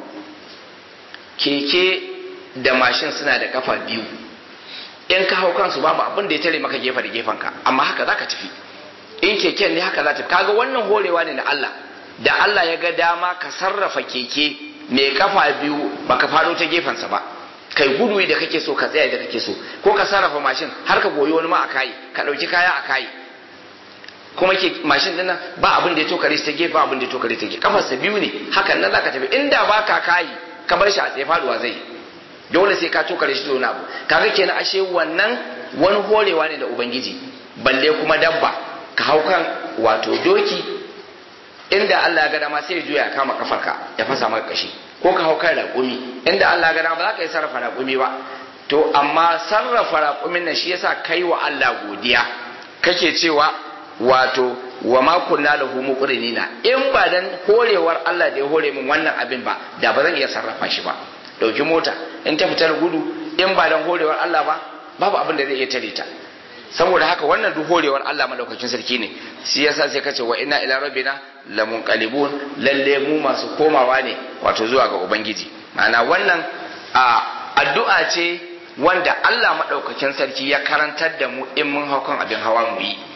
keke da mashin suna da kafa biyu in ka hau kansu babu abin da ya tare maka gefe da gefen ka amma haka zaka tafi in keken ne haka za ta kaga wannan horewa ne na Allah da Allah ya ga dama ka sarrafa keke mai kafa biyu baka fado ta gefensa ba kai gudu da kake so ka tsaya da kake so ko ka sarrafa mashin har ka goyi wani ma a kai ka dauki kaya a kai kuma ke mashin din nan ba abin da ya tokare ta gefe ba abin da ya tokare ta gefe kafarsa biyu ne hakan nan zaka tafi inda ba ka kai ka bar shi a tsaye faduwa zai dole sai ka tokare shi da abu kaga kenan ashe wannan wani horewa ne da ubangiji balle kuma dabba ka hau kan wato doki inda Allah ya ga dama sai ya juya ya kama kafarka ya fasa maka kashi ko ka hau kan raƙumi inda Allah ya ga dama ba za ka yi sarrafa raƙumi ba to amma sarrafa raƙumin nan shi yasa kai wa Allah godiya kake cewa wato wa ma kunna lahu muqrinina in ba dan horewar Allah da ya hore min wannan abin ba da ba zan iya sarrafa shi ba dauki mota in ta fitar gudu in ba dan horewar Allah ba babu abin da zai iya tare ta saboda haka wannan duk horewar Allah madaukakin sarki ne shi yasa sai kace wa inna ila rabbina lamunqalibun lalle mu masu komawa ne wato zuwa ga ubangiji ma'ana wannan a addu'a ce wanda Allah madaukakin sarki ya karantar da mu in mun haukan abin hawa mu yi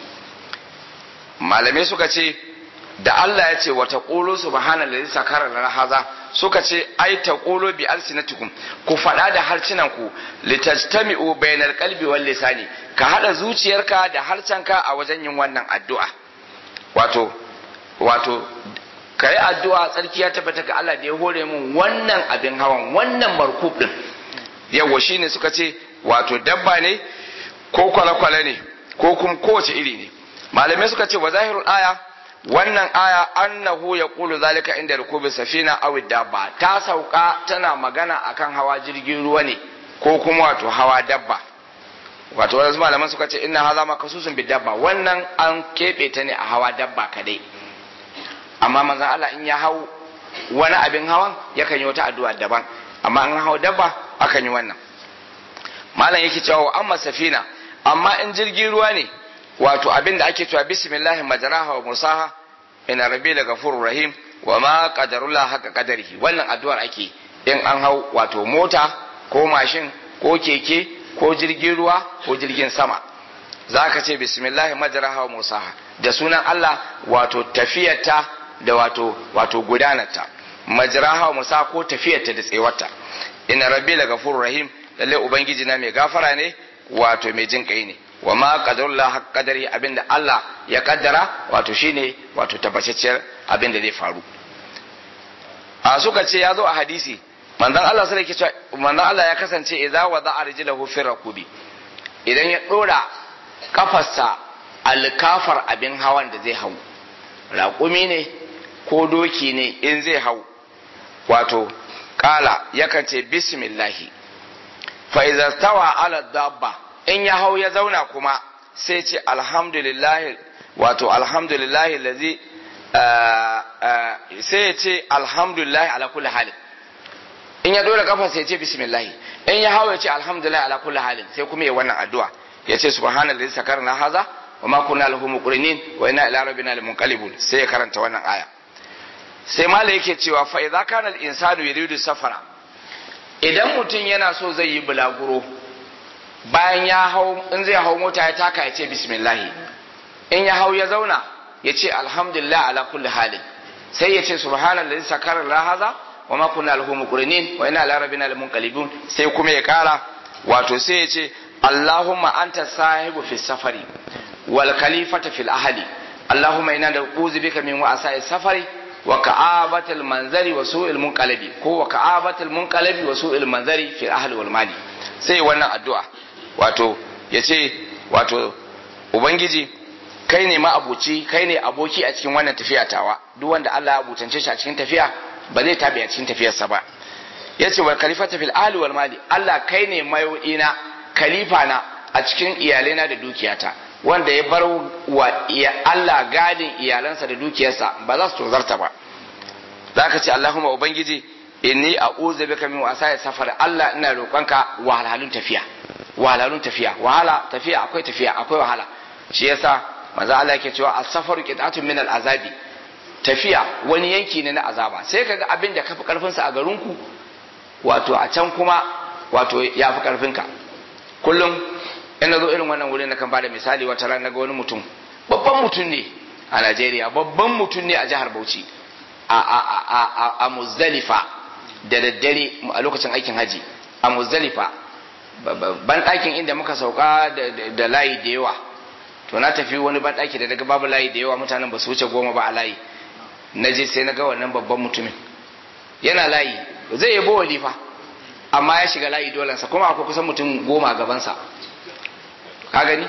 malamai suka ce da Allah ya ce wa taqulu subhanallazi sakara lana haza suka ce ai taqulu bi alsinatikum ku fada da harcinan ku litajtami'u bainal qalbi wal lisani ka hada zuciyarka da harcanka a wajen yin wannan addu'a wato wato kai addu'a tsarki ya tabbata ga Allah da ya hore mun wannan abin hawan wannan markub din yawa shine suka ce wato dabba ne ko kwale-kwale ne ko kuma kowace iri ne malamai suka ce wa zahirul aya wannan aya annahu yaqulu zalika inda rukubi safina aw dabba ta sauka tana magana akan hawa jirgin ruwa ne ko kuma wato hawa dabba wato wasu malaman suka ce inna hadha makasusun bi dabba wannan an kebe ta ne a hawa dabba kadai amma manzon Allah in ya hau wani abin hawan yakan yi wata addu'a daban amma an hau dabba akan yi wannan malam yake cewa amma safina amma in jirgin ruwa ne wato abin da ake cewa bismillah majraha wa musaha ina rabbi la ghafurur rahim wa ma qadarullah haka qadarihi wannan addu'ar ake in an hau wato mota ko mashin ko keke ko jirgin ruwa ko jirgin sama zaka ce bismillah majraha wa musaha da sunan Allah wato tafiyarta da wato wato gudanarta majraha wa musaha ko tafiyarta da tsewarta ina rabbi la ghafurur rahim lalle ubangiji na mai gafara ne wato mai jin kai ne wa ma qadarullah haq qadari abinda Allah ya kaddara wato shine wato tabbatacciyar abinda zai faru a suka ce ya zo a hadisi manzon Allah sai yake cewa manzon Allah ya kasance idza wada'a rijlahu fi rakubi idan ya dora kafarsa alkafar abin hawan da zai hau raƙumi ne ko doki ne in zai hau wato kala yakan ce bismillahi fa idza stawa ala dabba in ya hau ya zauna kuma sai ce alhamdulillah wato alhamdulillah allazi sai ya ce alhamdulillah ala kulli halin in ya dora kafa sai ya ce bismillah in ya hau ya ce alhamdulillah ala kulli halin sai kuma ya wannan addu'a ya ce subhanallazi sakarna haza wa ma kunna lahu muqrinin wa inna ila rabbina lamunqalibun sai ya karanta wannan aya sai mala yake cewa fa idza kana al-insanu yuridu safara idan mutum yana so zai yi bulaguro bayan ya hau in zai hau mota ya taka ya ce bismillah in ya hau ya zauna ya ce alhamdulillah ala kulli halin sai ya ce subhanallazi sakarna haza wa ma kunna lahu muqrinin wa inna ila rabbina lamunqalibun sai kuma ya kara wato sai ya ce allahumma anta sahibu fi safari wal khalifata fil ahli allahumma inna na'udhu bika min wa'sa'i safari wa ka'abatil manzari wa su'il munqalabi ko wa ka'abatil munqalabi wa su'il manzari fil ahli wal mali sai wannan addu'a wato yace wato ubangiji kai ne ma abuci kai ne aboki a cikin wannan tafiya tawa duk wanda Allah ya abutance shi a cikin tafiya ba zai tabi a cikin tafiyarsa ba yace wal khalifata fil ahli wal mali Allah kai ne mayoina khalifa na a cikin iyalaina da dukiyata wanda ya bar wa Allah gadin iyalansa da dukiyarsa ba za su tozarta ba zaka ce Allahumma ubangiji inni a'udhu bika min wasai safar Allah ina roƙonka wahalhalun tafiya wahalhalun tafiya wahala tafiya akwai tafiya akwai wahala shi yasa manzo Allah yake cewa as-safaru qit'atun min al-azabi tafiya wani yanki ne na azaba sai kaga abin da kafi karfin sa a garinku wato a can kuma wato yafi karfin ka kullum in zo irin wannan wurin na kan bada misali wata ran naga wani mutum babban mutum ne a Najeriya babban mutum ne a jihar Bauchi a a a a, a Muzdalifa da daddare a lokacin aikin haji a Muzdalifa ban ɗakin inda muka sauka da layi da yawa to na tafi wani ban ɗaki da daga babu layi da yawa mutanen ba su wuce goma ba a layi na je sai na ga wannan babban mutumin yana layi zai yabo walifa amma ya shiga layi dolansa kuma akwai kusan mutum goma gabansa ka gani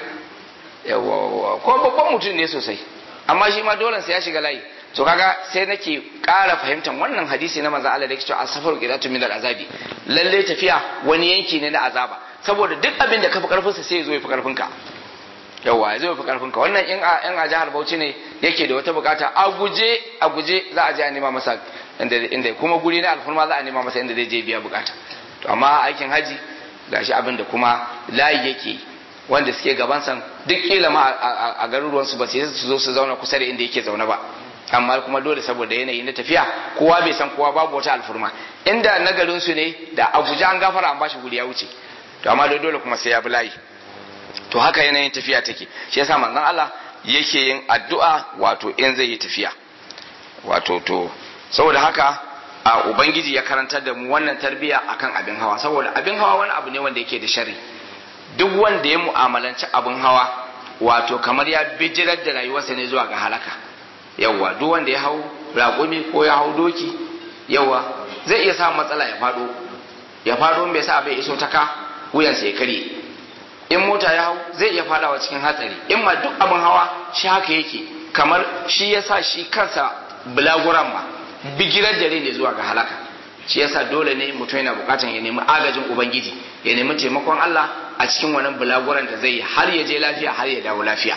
yawa ko babban mutum ne sosai amma shi ma dolansa ya shiga layi to kaga sai nake ƙara fahimtar wannan hadisi na manzo Allah da yake cewa as-safaru qidatu min al-azabi lalle tafiya wani yanki ne na azaba saboda duk abin da ka fi karfin sa sai ya zo ya fi karfin ka yawa ya zo ya fi karfin ka wannan in a in a jihar Bauchi ne yake da wata bukata a guje a guje za a je a nema masa inda inda kuma guri na alfurma za a nema masa inda zai je biya bukata to amma aikin haji gashi abin da kuma layi yake wanda suke gaban san duk kila ma a garuruwan su ba sai su zo su zauna kusa da inda yake zaune ba amma kuma dole saboda yanayi na tafiya kowa bai san kowa babu wata alfurma inda na garin su ne da Abuja an gafara an bashi guri ya wuce to amma dole kuma sai ya bi layi to haka yanayin tafiya take shi yasa manzon Allah yake yin addu'a wato in zai yi tafiya wato to saboda haka a ubangiji ya karantar da mu wannan tarbiya akan abin hawa saboda abin hawa wani abu ne wanda yake da sharri duk wanda ya mu'amalanci abin hawa wato kamar ya bijirar da rayuwarsa ne zuwa ga halaka yawa duk wanda ya hau raƙumi ko ya hau doki yawa zai iya samun matsala ya fado ya fado bai sa bai iso taka wuyansa ya karye in mota ya hau zai iya fadawa cikin hatsari in ma duk abin hawa shi haka yake kamar shi yasa shi kansa bulaguran ma bigirar da ne zuwa ga halaka shi yasa dole ne mutum yana bukatan ya nemi agajin ubangiji ya nemi taimakon Allah a cikin wannan bulaguran da zai yi har ya je lafiya har ya dawo lafiya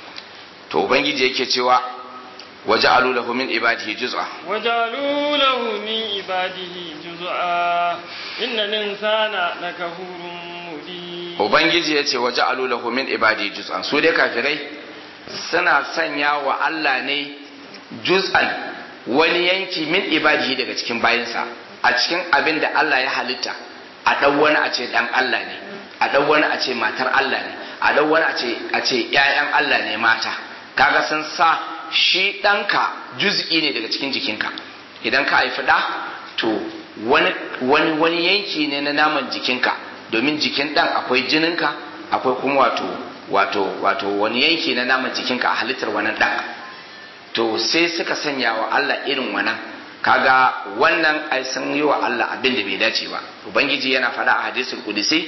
to ubangiji yake cewa waja'alu lahu min ibadihi juz'a
waja'alu lahu min ibadihi juz'a innal insana lakafurun mubin
ubangiji yace waja'alu lahu min ibadihi juz'an su dai kafirai suna sanya wa Allah ne juz'an wani yanki min ibadihi daga cikin bayinsa a cikin abin da Allah ya halitta a dan wani a ce dan Allah ne a dan wani a ce matar Allah ne a dan wani a ce a ce ƴaƴan Allah ne mata kaga sun sa shi ɗanka juz'i ne daga cikin jikinka idan ka haifi ɗa to wani wani wani yanki ne na naman jikinka domin jikin ɗan akwai jininka akwai kuma wato wato wato wani yanki na naman jikinka a halittar wannan ɗan to sai suka sanya wa Allah irin wannan kaga wannan ai sun yi wa Allah abin da bai dace ba. Ubangiji yana faɗa a hadisul qudsi,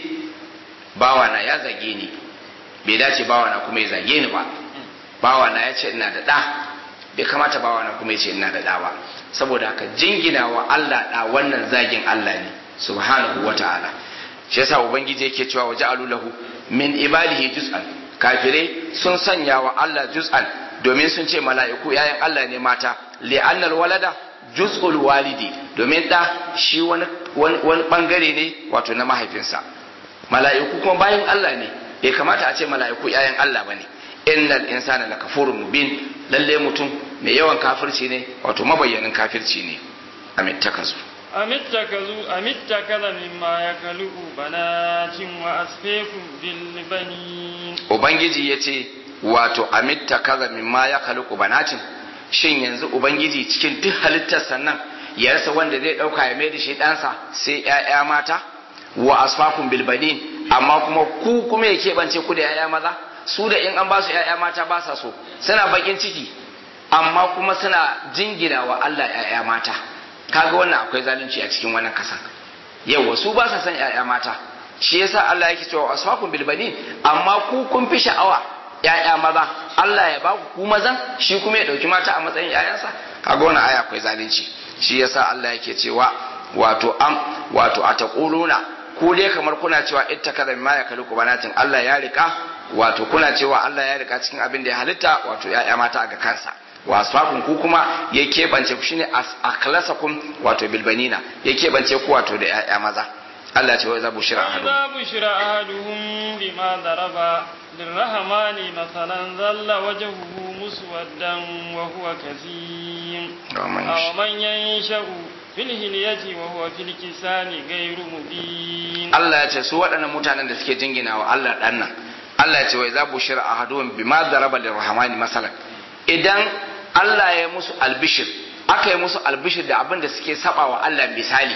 bawana ya zage ni, bai dace bawana kuma ya zage ni ba. Bawana ya ce ina da ɗa, bai kamata bawana kuma ya ce ina da ɗa ba. Saboda haka jingina wa Allah ɗa wannan zagin Allah ne subhanahu wa ta'ala. Shi yasa Ubangiji yake cewa wa ja'alu lahu min ibadihi juz'an, kafirai sun sanya wa Allah juz'an domin sun ce mala'iku yayan Allah ne mata, li'annal walada juz'ul walidi, domin da shi wani wani bangare ne wato na mahaifinsa. Mala'iku kuma bayan Allah ne, bai kamata a ce mala'iku yayan Allah bane. Innal insana lakafurun mubin, lalle mutum mai yawan kafirci ne, wato mabayyanin kafirci ne. Amittakazu
amittakazu amittakaza mimma yakalu banatin wa asfakum bil banin.
Ubangiji yace wato amittakaza mimma yakalu banatin, shin yanzu Ubangiji cikin duk halittar sannan ya rasa wanda zai dauka ya mai da shi ɗansa sai ƴaƴa mata, wa asfakum bil banin, amma kuma ku kuma yake bance ku da ƴaƴa maza. Su da in an ba su ƴaƴa mata ba sa so, suna bakin ciki, amma kuma suna jingina wa Allah ƴaƴa mata. Kaga wannan akwai zalunci a cikin wannan kasa. Yawa su ba sa son ƴaƴa mata, shi yasa Allah yake cewa asfakum bil banin, amma ku kun fi sha'awa ƴaƴa maza. Allah ya ba ku mazan, shi kuma ya dauki mata a matsayin ƴaƴansa. Kaga wannan aya akwai zalunci. Shi yasa Allah yake cewa wato am wato ataquluna, ku dai kamar kuna cewa ittakaza mimma yakaluku banatin, Allah ya rika wato kuna cewa Allah ya rika cikin abin da ya halitta wato ƴaƴa mata ga kansa. Wa asfakun ku kuma ya keɓance ku shine aklasakum wato bilbanina, ya keɓance ku wato da ƴaƴa maza. Allah ce wa za bushira ahadu
za bushira ahaduhum bima daraba lirrahmani masalan zalla wajhuhu muswaddan wa huwa kazim aw man yansha'u fil hilyati wa huwa fil kisami ghayru mubin. Allah ya ce su waɗannan mutanen da suke jingina wa Allah dan nan, Allah ya ce wa za bushira ahaduhum bima daraba lirrahmani masalan, idan Allah ya musu albishir, aka yi musu albishir da abin da suke saba wa Allah, misali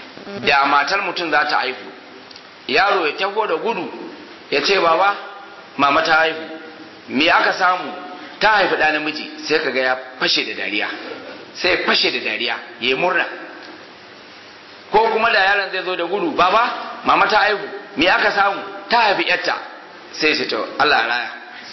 da matar mutum za ta haihu, yaro ya taho da gudu ya ce baba mama ta haihu, me aka samu? Ta haifi ɗa namiji. Sai kaga ya fashe da dariya, sai fashe da dariya ya yi murna. Ko kuma da yaron zai zo da gudu, baba mama ta haihu, me aka samu? Ta haifi yarta. Sai ce to Allah raya,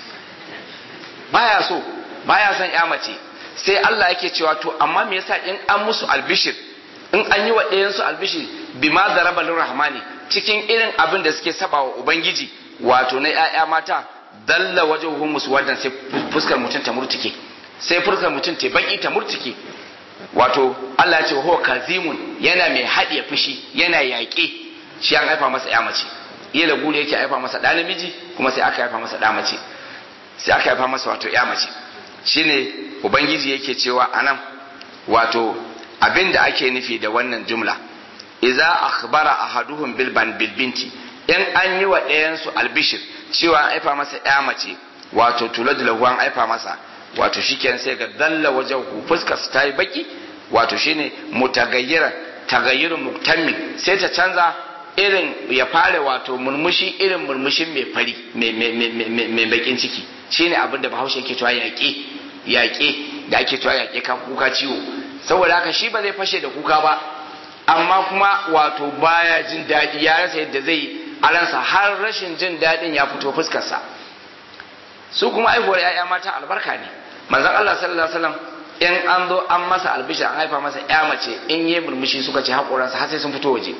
baya so baya son ya mace. Sai Allah yake cewa to amma me yasa in an musu albishir, in an yi wa ɗayan su albishir bima daraba lirrahmani, cikin irin abin da suke saba wa ubangiji wato na ƴaƴa mata, dalla wajhuhum muswaddan, sai fuskar mutum ta murtike, sai fuskar mutum ta baki ta murtike. Wato Allah ya ce huwa kazimun, yana mai haɗiye fushi, yana yaƙe. Shi an haifa masa ƴa mace, yela gure yake haifa masa ɗa namiji, kuma sai aka haifa masa ɗa mace, sai aka haifa masa wato ƴa mace. Shine ubangiji yake cewa anan wato abinda ake nufi da wannan jumla, idza akhbara ahaduhum bil ban bil binti, in an yi wa ɗayan su albishir cewa an aifa masa ƴa mace, wato tulad lahu an aifa masa, wato shikenan sai ga dalla wajen fuskar su tayi baki, wato shine mutagayyiran tagayyurun muktammin, sai ta canza irin ya fara wato murmushi irin murmushin mai fari mai bakin ciki. Shine abin da Bahaushe yake cewa yaƙe yaƙe da ake cewa yaƙe ka kuka ciwo. Saboda haka shi ba zai fashe da kuka ba, amma kuma wato baya jin daɗi, ya rasa yadda zai alansa, har rashin jin daɗin ya fito fuskarsa. Su kuma aihuwar ƴaƴa mata albarka ne. Manzon Allah sallallahu alaihi wasallam in an zo an masa albishir an haifa masa ƴa mace, in yi murmushi suka ce haƙoransa har sai sun fito waje.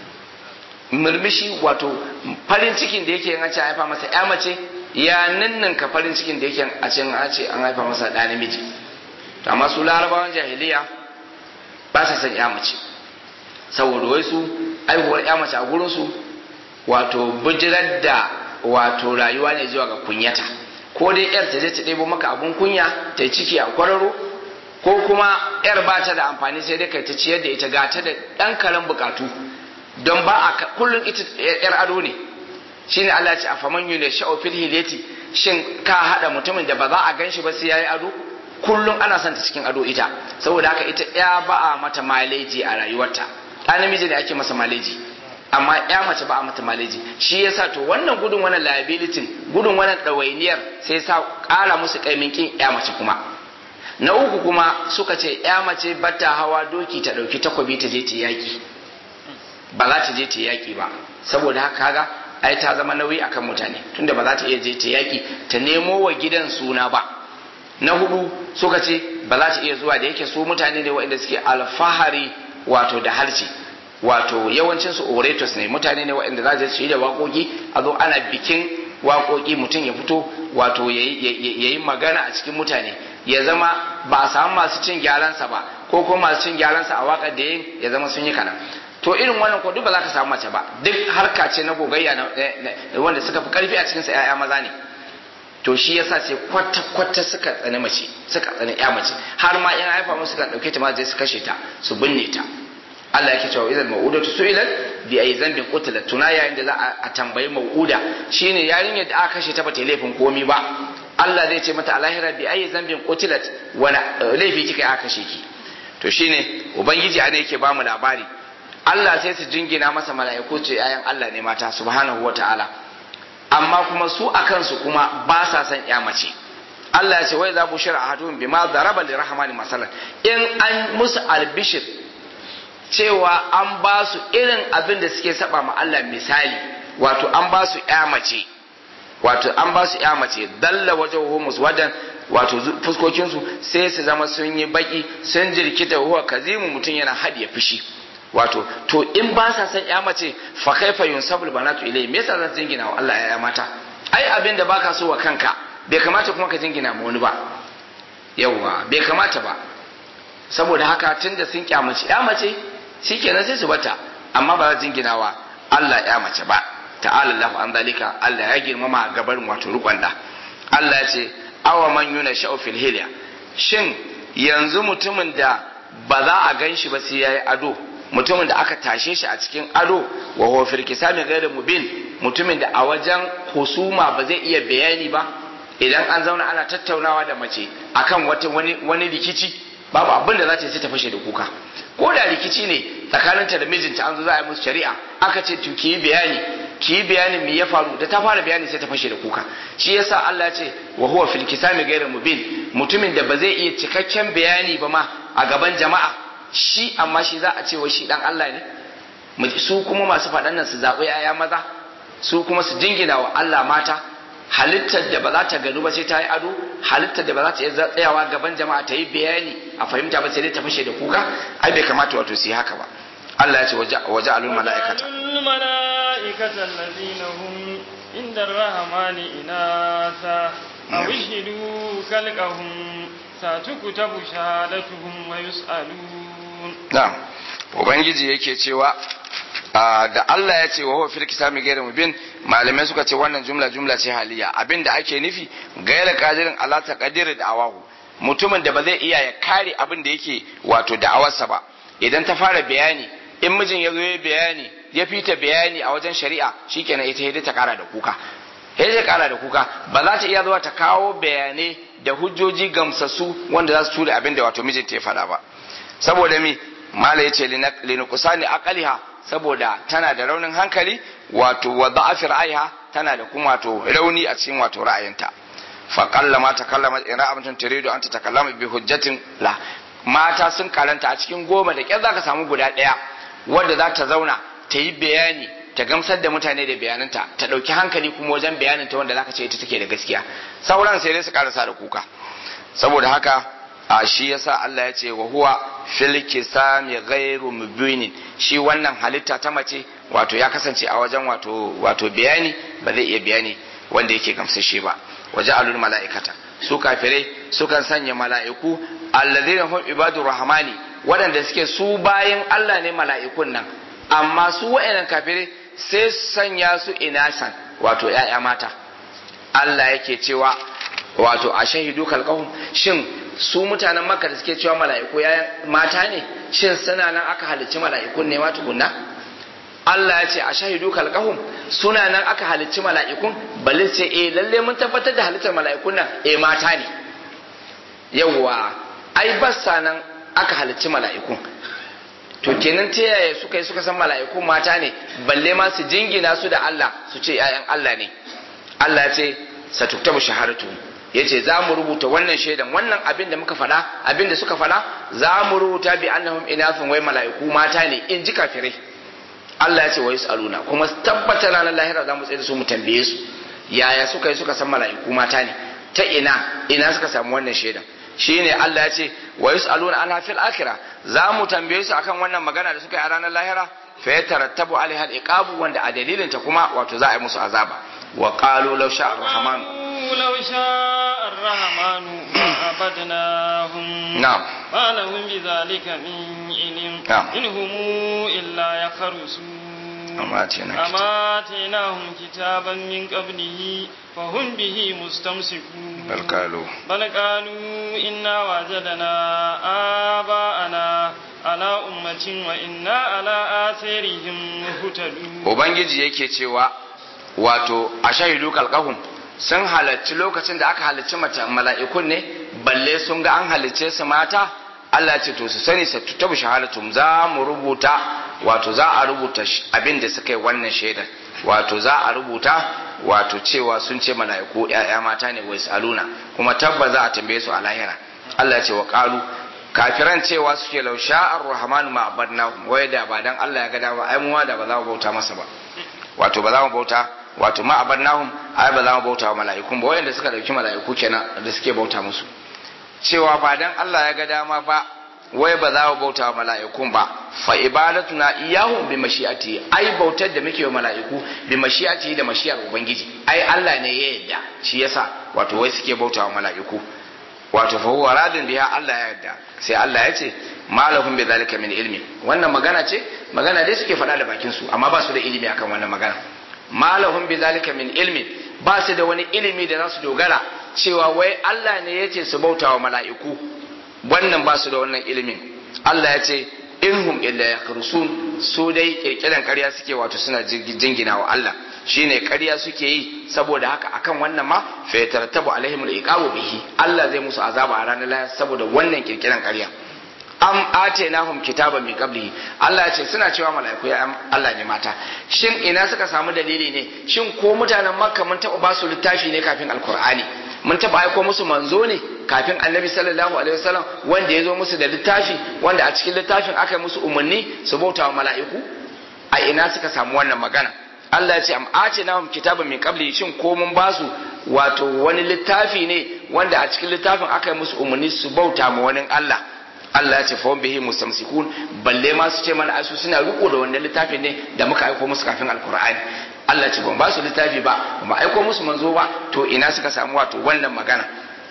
Murmushi wato farin cikin da yake an ce haifa masa ƴa mace ya ninninka farin cikin da yake a ce an ce an haifa masa ɗa namiji. To amma su larabawan jahiliya ba sa son ƴa mace, saboda wai su aihuwar ƴa mace a gurin su wato bijirar da wato rayuwa ne zuwa ga kunyata. Ko dai ƴar ta je ta ɗebo maka abun kunya ta yi ciki a kwararo, ko kuma ƴar ba ta da amfani sai dai kai ta ciyar da ita, ga ta da ɗan karen bukatu, don ba a kullum ita ƴar ado ne. Shine Allah ya ce afaman yune sha'u fil hilati, shin ka hada mutumin da ba za a ganshi ba sai yayi ado? Kullum ana son ta cikin ado ita, saboda haka ita ya ba a mata maleji a rayuwarta. Ɗan namiji ne ake masa maleji, amma ya mace ba a mata maleji. Shi yasa to wannan gudun wannan liability, gudun wannan ɗawainiyar sai sa ƙara musu ƙaimin kin ya mace kuma. na uku kuma suka ce ya mace bata hawa doki ta dauki takobi ta je ta yaki ba za ta je ta yaki ba saboda haka kaga ai ta zama nauyi akan mutane tunda ba za ta iya je ta yaki ta nemo wa gidan suna ba. Na hudu suka ce ba za ta iya zuwa da yake su mutane ne waɗanda suke alfahari wato da harshe wato yawancin su orators ne mutane ne waɗanda za su yi da waƙoƙi a zo ana bikin waƙoƙi mutum ya fito wato ya yi magana a cikin mutane ya zama ba a samu masu cin gyaransa ba ko kuma masu cin gyaransa a waƙar da yin ya zama sun yi kaɗan. To irin wannan ko duk ba za ka samu mace ba duk harka ce na gogayya na wanda suka fi karfi a cikin sa ƴaƴa maza ne. To shi yasa sai kwata kwata suka tsani mace suka tsani ƴa mace har ma ƴan haifa musu suka dauke ta ma zai su kashe ta su binne ta. Allah yake cewa idan mau'udatu su'ilat bi ayi zambin qutilat tuna yayin da za a tambayi mau'uda shine yarinyar da aka kashe ta bata laifin komi ba Allah zai ce mata alahira bi ayi zambin qutilat wala laifi kika aka kashe ki. To shine ubangiji ana yake ba mu labari Allah sai su jingina masa mala'iku ce ayan Allah ne mata subhanahu wata'ala amma kuma su akan su kuma ba sa san ya mace. Allah ya ce wai za bu shira ahadun bima daraba lirahmani masalan in an musu albishir cewa an ba su irin abin da suke saba ma Allah misali wato an ba su ya mace wato an ba su ya mace dalla wajhuhum muswadan wato fuskokin su sai su zama sun yi baki sun jirkita huwa kazimu mutun yana hadiya fushi wato to in ba sa san ya mace fa kaifa yunsabul banatu ilai me yasa zan jingina wa Allah ya mata ai abin da baka so wa kanka bai kamata kuma ka jingina ma wani ba yawa bai kamata ba saboda haka tunda sun kyamace ya mace shikenan sai su bata amma ba za jingina wa Allah ya mace ba ta'ala Allahu an zalika Allah ya girmama gabarin wato rukun da Allah ya ce awa man yuna sha'u fil hilya shin yanzu mutumin da ba za a ganshi ba sai yayi ado mutumin da aka tashe shi a cikin ado wa huwa fil kisami ghayr mubin mutumin da a wajen husuma ba zai iya bayani ba idan an zauna ana tattaunawa da mace akan wata wani wani rikici babu abin da za ta sai ta fashe da kuka ko da rikici ne tsakaninta da mijinta an zo za a yi musu shari'a aka ce to ki bayani ki bayani me ya faru da ta fara bayani sai ta fashe da kuka shi yasa Allah ya ce wa huwa fil kisami ghayr mubin mutumin da ba zai iya cikakken bayani ba ma a gaban jama'a shi amma shi za a ce wai shi dan Allah ne su kuma masu faɗan nan su zaɓi yaya maza su kuma su jingina wa Allah mata halittar da ba za ta gano ba sai ta yi ado halittar da ba za ta iya tsayawa gaban jama'a ta yi bayani a fahimta ba sai dai ta fashe da kuka ai bai kamata wato su yi haka ba Allah ya ce waje alul mala'ikata
mala'ikata allazina hum inda rahmani inasa awshidu khalqahum satukutabu shahadatuhum wa yus'alun
na'am ubangiji yake cewa da Allah ya ce wa huwa fil kisami ghayr mubin malamai suka ce wannan jumla jumla ce haliya abinda ake nufi ghayr qadirin ala taqdir da'awahu mutumin da ba zai iya ya kare abin da yake wato da'awarsa ba idan ta fara bayani in mijin ya zo ya bayani ya fita bayani a wajen shari'a shikenan ita hidda ta kara da kuka sai ta kara da kuka ba za ta iya zuwa ta kawo bayanai da hujjoji gamsasu wanda za su tura abin da wato mijinta ya faɗa ba saboda mi mala yace linuqsani aqaliha saboda tana da raunin hankali wato wa da'af ra'ayha tana da kuma wato rauni a cikin wato ra'ayinta fa qallama takallama ira'atun turidu an tatakallama bi hujjatin la mata sun karanta a cikin goma da kyar zaka samu guda daya wanda za ta zauna ta yi bayani ta gamsar da mutane da bayananta ta dauki hankali kuma wajen bayaninta wanda zaka ce ita take da gaskiya sauran sai dai su karasa da kuka saboda haka a shi yasa Allah ya ce wa huwa fil kisami ghairu mubinin shi wannan halitta ta mace wato ya kasance a wajen wato wato bayani ba zai iya bayani wanda yake gamsashe ba waje alul mala'ikata su kafirai sukan sanya mala'iku allazina hum ibadur rahmani waɗanda suke su bayan Allah ne mala'ikun nan amma su wa'annan kafirai sai sanya su inasan wato ƴaƴa mata Allah yake cewa wato a shahidu kalqahum shin su mutanen makka da suke cewa mala'iku ya mata ne shin suna nan aka halicci mala'ikun ne ma tukunna Allah ya ce a shahidu kalqahum suna nan aka halicci mala'ikun balle ce eh lalle mun tabbatar da halittar mala'ikun nan eh mata ne yawwa ai bassa nan aka halicci mala'ikun to kenan ta yaya suka yi suka san mala'ikun mata ne balle ma su jingina su da Allah su ce ƴaƴan Allah ne Allah ya ce satuktabu shahadatu
yace za mu rubuta wannan shaidan wannan abin da muka faɗa abin da suka faɗa za mu rubuta bi annahum inathun wai mala'iku mata ne in ji kafirai Allah ya ce wa yusaluna kuma tabbata ranar lahira za mu tsaye da su mu tambaye su yaya suka yi suka san mala'iku mata ne ta ina ina suka samu wannan shaidan shine Allah ya ce wa yusaluna anha fil akhirah za mu tambaye su akan wannan magana da suka yi a ranar lahira fa yatarattabu alaiha al-iqabu wanda a dalilin ta kuma wato za a yi musu azaba wa qalu law sha'a ar-rahman
law sha'a ar-rahman ma abadnahum
na'am
ma lahum bidhalika min ilm inhum illa yakhrusun
أما
آتيناهم كتابا من قبله فهم به مستمسكون
بل قالوا
بل قالوا إنا وجدنا آباءنا على أمة وإنا على آثارهم مهتدون
Ubangiji yake cewa wato a shahidu kalkahum sun halarci lokacin da aka halarci mala'ikun ne balle sun ga an halarce su mata Allah ce to su sani sa tutabu shahadatum za mu rubuta wato za a rubuta abin da suka yi wannan shaidar wato za a rubuta wato cewa sun ce mala'iku ƴaƴa mata ne wai saluna kuma tabba za a tambaye su a lahira Allah ya ce wa qalu kafiran cewa suke law sha'ar rahman ma abadnahum wai da ba dan Allah ya ga dama ai mu da ba za mu bauta masa ba wato ba za mu bauta wato ma abadnahum ai ba za mu bauta wa mala'ikun ba wayanda suka dauki mala'iku kenan da suke bauta musu cewa ba dan Allah ya ga dama ba wai ba za mu bauta wa mala'ikun ba fa ibadatuna iyahum bi mashi'ati ai bautar da muke wa mala'iku bi mashi'ati da mashiyar ubangiji ai Allah ne ya yarda shi yasa wato wai suke bauta wa mala'iku wato fa huwa radin biha Allah ya yarda sai Allah ya ce malahum bi zalika min ilmi wannan magana ce magana dai suke faɗa da bakin su amma ba su da ilimi akan wannan magana malahum bi zalika min ilmi ba su da wani ilimi da za su dogara cewa wai Allah ne ya ce su bauta wa mala'iku wannan ba su da wannan ilimin Allah ya ce inhum illa yakhrusun su dai kirkiran ƙarya suke wato suna jingina wa Allah shine ƙarya suke yi saboda haka akan wannan ma fa yatarattabu alaihim al-iqabu bihi Allah zai musu azaba a ranar lahira saboda wannan kirkiran ƙarya am atainahum kitaban min qablihi Allah ya ce suna cewa mala'iku ya Allah ne mata shin ina suka samu dalili ne shin ko mutanen Makka mun taɓa ba su littafi ne kafin alkur'ani mun taɓa aiko musu manzo ne kafin annabi sallallahu alaihi wasallam wanda ya zo musu da littafi wanda a cikin littafin aka yi musu umarni su bauta wa mala'iku a ina suka samu wannan magana Allah ya ce am atinahum kitaban min qabli shin ko mun ba su wato wani littafi ne wanda a cikin littafin aka yi musu umarni su bauta ma wani Allah Allah ya ce fa bihi mustamsikun balle ma su ce mana asu suna riko da wannan littafin ne da muka aiko musu kafin alqur'ani Allah ya ce ban ba su littafi ba ba aiko musu manzo ba to ina suka samu wato wannan magana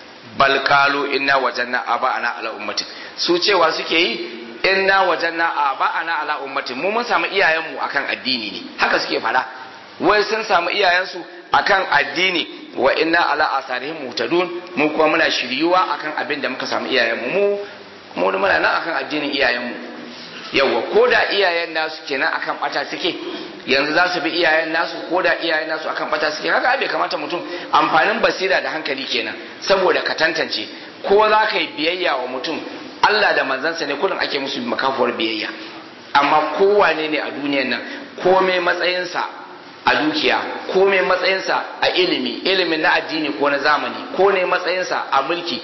bal qalu inna wajanna aba'ana ala ummati su cewa suke yi inna wajanna aba'ana ala ummati mu mun samu iyayenmu akan addini ne haka suke fara wai sun samu iyayensu akan addini wa inna ala asarihim mutadun mu kuma muna shiryuwa akan abin da muka samu iyayenmu mu mu muna nan akan addinin iyayenmu yawa ko da iyayen nasu kenan akan bata suke yanzu za su bi iyayen nasu ko da iyayen nasu akan bata suke haka bai kamata mutum amfanin basira da hankali kenan saboda ka tantance ko za ka yi biyayya wa mutum Allah da manzansa ne kullum ake musu makafuwar biyayya amma kowane ne a duniyar nan komai matsayinsa a dukiya komai matsayinsa a ilimi ilimin na addini ko na zamani ko ne matsayinsa a mulki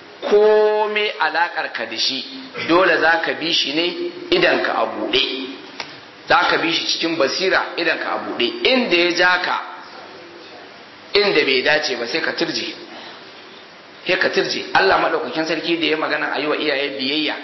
komai alakar ka da shi dole za ka bi shi ne idan ka a buɗe za ka bi shi cikin basira idan ka a buɗe inda ya ja ka inda bai dace ba sai ka turje sai ka turje Allah maɗaukakin sarki da ya magana a yi wa iyaye biyayya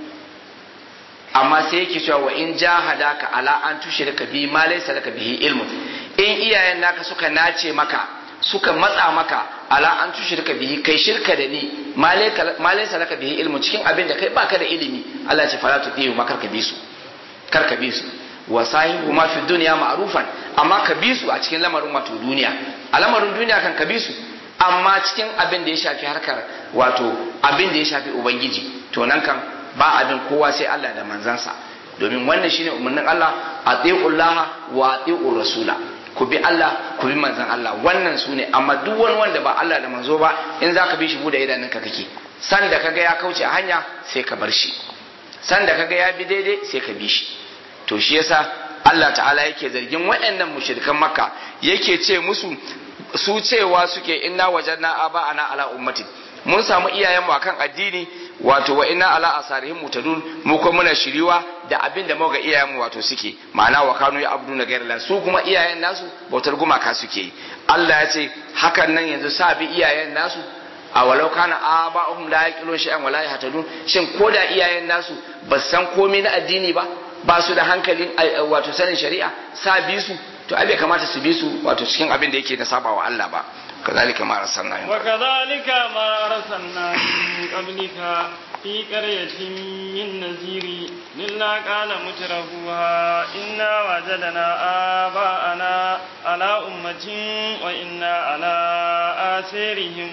amma sai yake cewa wa in jahadaka ala an tushrika bi ma laysa laka bihi ilmun in iyayen naka suka nace maka suka matsa maka ala an tushrika bihi kai shirka da ni ma laysa laka bihi ilmun cikin abin da kai baka da ilimi Allah ya ce fala tudiyu ma karka bi su karka bi su wa sahibu ma fi dunya ma'rufan amma ka bi su a cikin lamarin wato duniya a lamarin duniya kan ka bi su amma cikin abin da ya shafi harkar wato abin da ya shafi ubangiji to nan kan ba abin kowa sai Allah da manzansa domin wannan shine umarnin Allah atiullaha wa atiur rasula ku bi Allah ku bi manzan Allah wannan sune amma duk wani wanda ba Allah da manzo ba in zaka bi shi bude idanunka kake san da kaga ya kauce hanya sai ka bar shi san da kaga ya bi daidai sai ka bi shi to shi yasa Allah ta'ala yake zargin waɗannan mushrikan Makka yake ce musu su cewa suke inna wajanna aba ana ala ummatin mun samu iyayenmu akan addini wato wa inna ala asarihim mutadun mu kuma muna shiriwa da abin da muga iyayenmu wato suke ma'ana wa kanu ya abduna gairala su kuma iyayen nasu bautar gumaka suke Allah ya ce hakan nan yanzu sa bi iyayen nasu a walau kana aba'uhum la yaqilun shay'an wala yahtadun shin koda iyayen nasu ba san komai na addini ba ba su da hankalin wato sanin shari'a sa bi su to ai bai kamata su bi su wato cikin abin da yake da sabawa Allah ba kazalika ma arsalna
wa kadhalika ma arsalna min qablika fi qaryatin min naziri illa qala mutrafuha inna wajadna aba'ana ala ummatin wa inna ala asirihim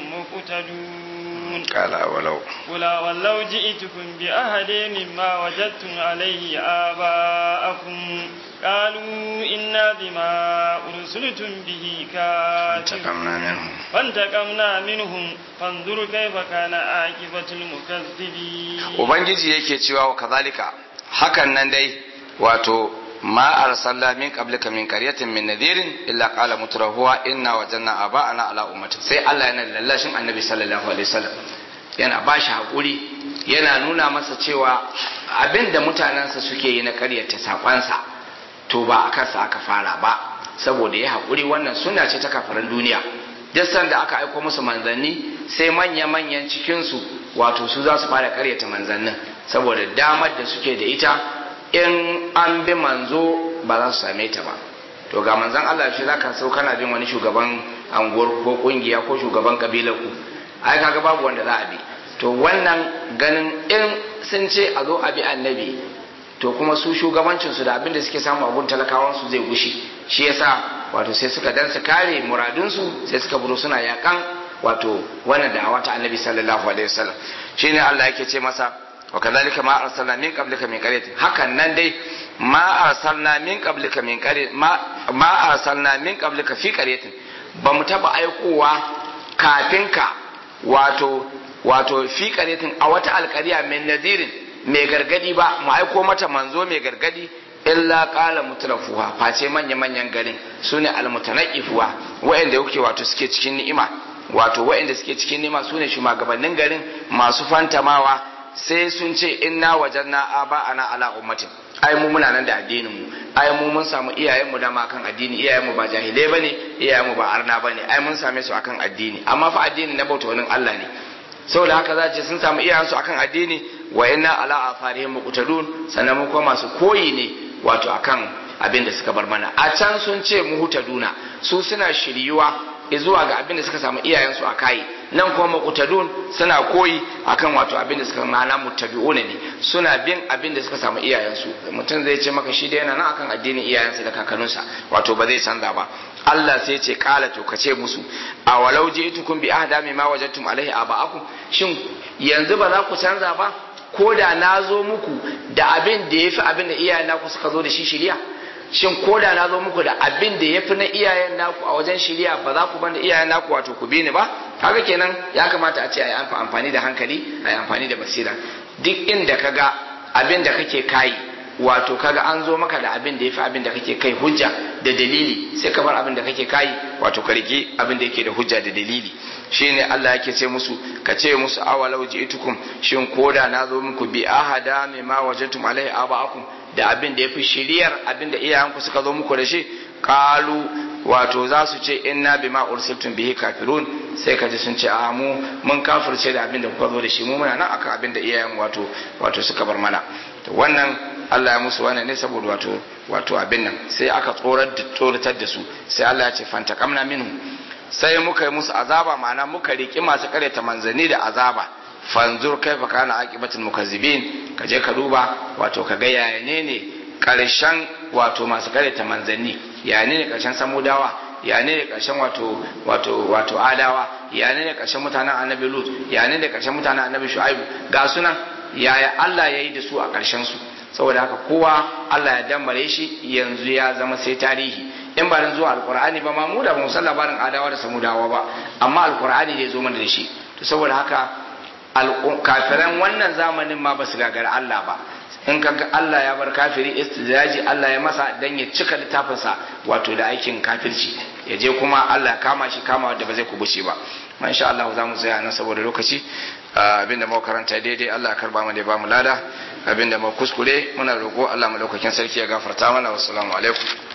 muqtadun
qala walau
wala wallau ji'tukum bi ahadin mimma wajadtum alayhi aba'akum قالوا إنا بما أرسلتم به كافرون فانتقمنا منهم فانظر كيف كان عاقبة المكذبين
ubangiji yake cewa wa kazalika hakan nan dai wato ma arsalna min qablika min qaryatin min nadhirin illa qala mutrahuwa inna wajanna aba'ana ala ummati sai Allah yana lallashin annabi sallallahu alaihi wasallam yana bashi hakuri yana nuna masa cewa abinda mutanansa suke yi na karyata sakonsa to ba a kansa aka fara ba saboda ya haƙuri wannan suna ce ta kafaran duniya duk sanda aka aiko musu manzanni sai manya-manyan cikinsu wato su za su fara karyata manzannin saboda damar da suke da ita in an bi manzo ba za su same ta ba to ga manzan Allah shi zaka sau kana bin wani shugaban anguwar ko kungiya ko shugaban kabilar ku ai kaga babu wanda za a bi to wannan ganin in sun ce a zo a bi annabi to kuma su shugabancinsu da abin da suke samu abun talakawansu zai gushe shi yasa wato sai suka dan su kare muradunsu sai suka buro suna yakan wato wannan da'awa ta annabi sallallahu alaihi wasallam shine Allah yake ce masa wa kadhalika ma arsalna min qablika min qaryatin hakan nan dai ma arsalna min qablika min qaryatin ma ma arsalna min qablika fi qaryatin ba mu taba aikowa kafin ka wato wato fi qaryatin a wata alqarya min nadirin mai gargadi ba mu aiko mata manzo mai gargadi illa qala mutrafuha face manya manyan garin sune almutanaqifuwa wa'anda yake wato suke cikin ni'ima wato wa'anda suke cikin ni'ima sune shugabannin garin masu fantamawa sai sun ce inna wajanna aba ana ala ummatin ai mu muna nan da addinin mu ai mu mun samu iyayen mu da ma kan addini iyayen mu ba jahilai bane iyayen mu ba arna bane ai mun same su akan addini amma fa addini na bauta wani Allah ne saboda haka za ce sun samu iyayensu akan addini wa inna ala afarihim muqtadun sannan mu kuma masu koyi ne wato akan abin da suka bar mana a can sun ce muhtaduna su suna shiryuwa zuwa ga abin da suka samu iyayensu a kai nan kuma muqtadun suna koyi akan wato abin da suka mana muttabi'una ne suna bin abin da suka samu iyayensu mutum zai ce maka shi da yana nan akan addinin iyayensa da kakanninsa wato ba zai canza ba Allah sai ce kala to kace musu a walau ji'tukum bi ahda mimma wajadtum alaihi aba'akum shin yanzu ba za ku canza ba ko da na zo muku da abin da yafi abin da iyayen naku suka zo da shi shiriya shin ko da na zo muku da abin da yafi na iyayen naku a wajen shiriya ba za ku banda iyayen naku wato ku bi ni ba kaga kenan ya kamata a ce ayi amfani da hankali ayi amfani da basira duk inda kaga abin da kake kai wato kaga an zo maka da abin da yafi abin da kake kai hujja da dalili sai ka bar abin da kake kai wato ka rike abin da yake da hujja da dalili shine Allah yake ce musu ka ce musu awalau ji'tukum shin koda na zo muku bi ahada mimma wajadtum alaihi aba'akum da abin da yafi shiriyar abin da iyayenku suka zo muku da shi qalu wato za su ce inna bima ursiltum bihi kafirun sai kaji sun ce a mu mun kafirce da abin da kuka zo da shi mu muna nan akan abin da iyayen wato wato suka bar mana to wannan Allah ya musu wannan ne saboda wato wato abin nan sai aka tsorar da tsoratar da su sai Allah ya ce fantaqamna minhum sai muka yi musu azaba ma'ana muka riki masu karyata manzanni da azaba fanzur kaifa kana aqibatul mukazzibin kaje ka duba wato ka ga yaya ne ne karshen wato masu karyata manzanni yaya ne ne karshen samudawa ya ne ne karshen wato wato wato adawa ya ne ne karshen mutanen annabi lut ya ne ne karshen mutanen annabi shu'aibu ga sunan yaya Allah ya yi da su a karshen su saboda haka kowa Allah ya dambare shi yanzu ya zama sai tarihi in ba dan zuwa alqur'ani ba ma mu da mu san labarin adawa da samudawa ba amma alqur'ani ne zo mana da shi to saboda haka kafiran wannan zamanin ma ba su gagara Allah ba in kaga Allah ya bar kafiri istidraji Allah ya masa dan ya cika littafinsa wato da aikin kafirci ya je kuma Allah kama shi kama wanda ba zai kubuce ba ma insha Allah za mu tsaya nan saboda lokaci abinda mu karanta daidai Allah ya karba mu da ba mu lada abinda mu kuskure muna roƙo Allah mu lokacin sarki ya gafarta mana wassalamu alaikum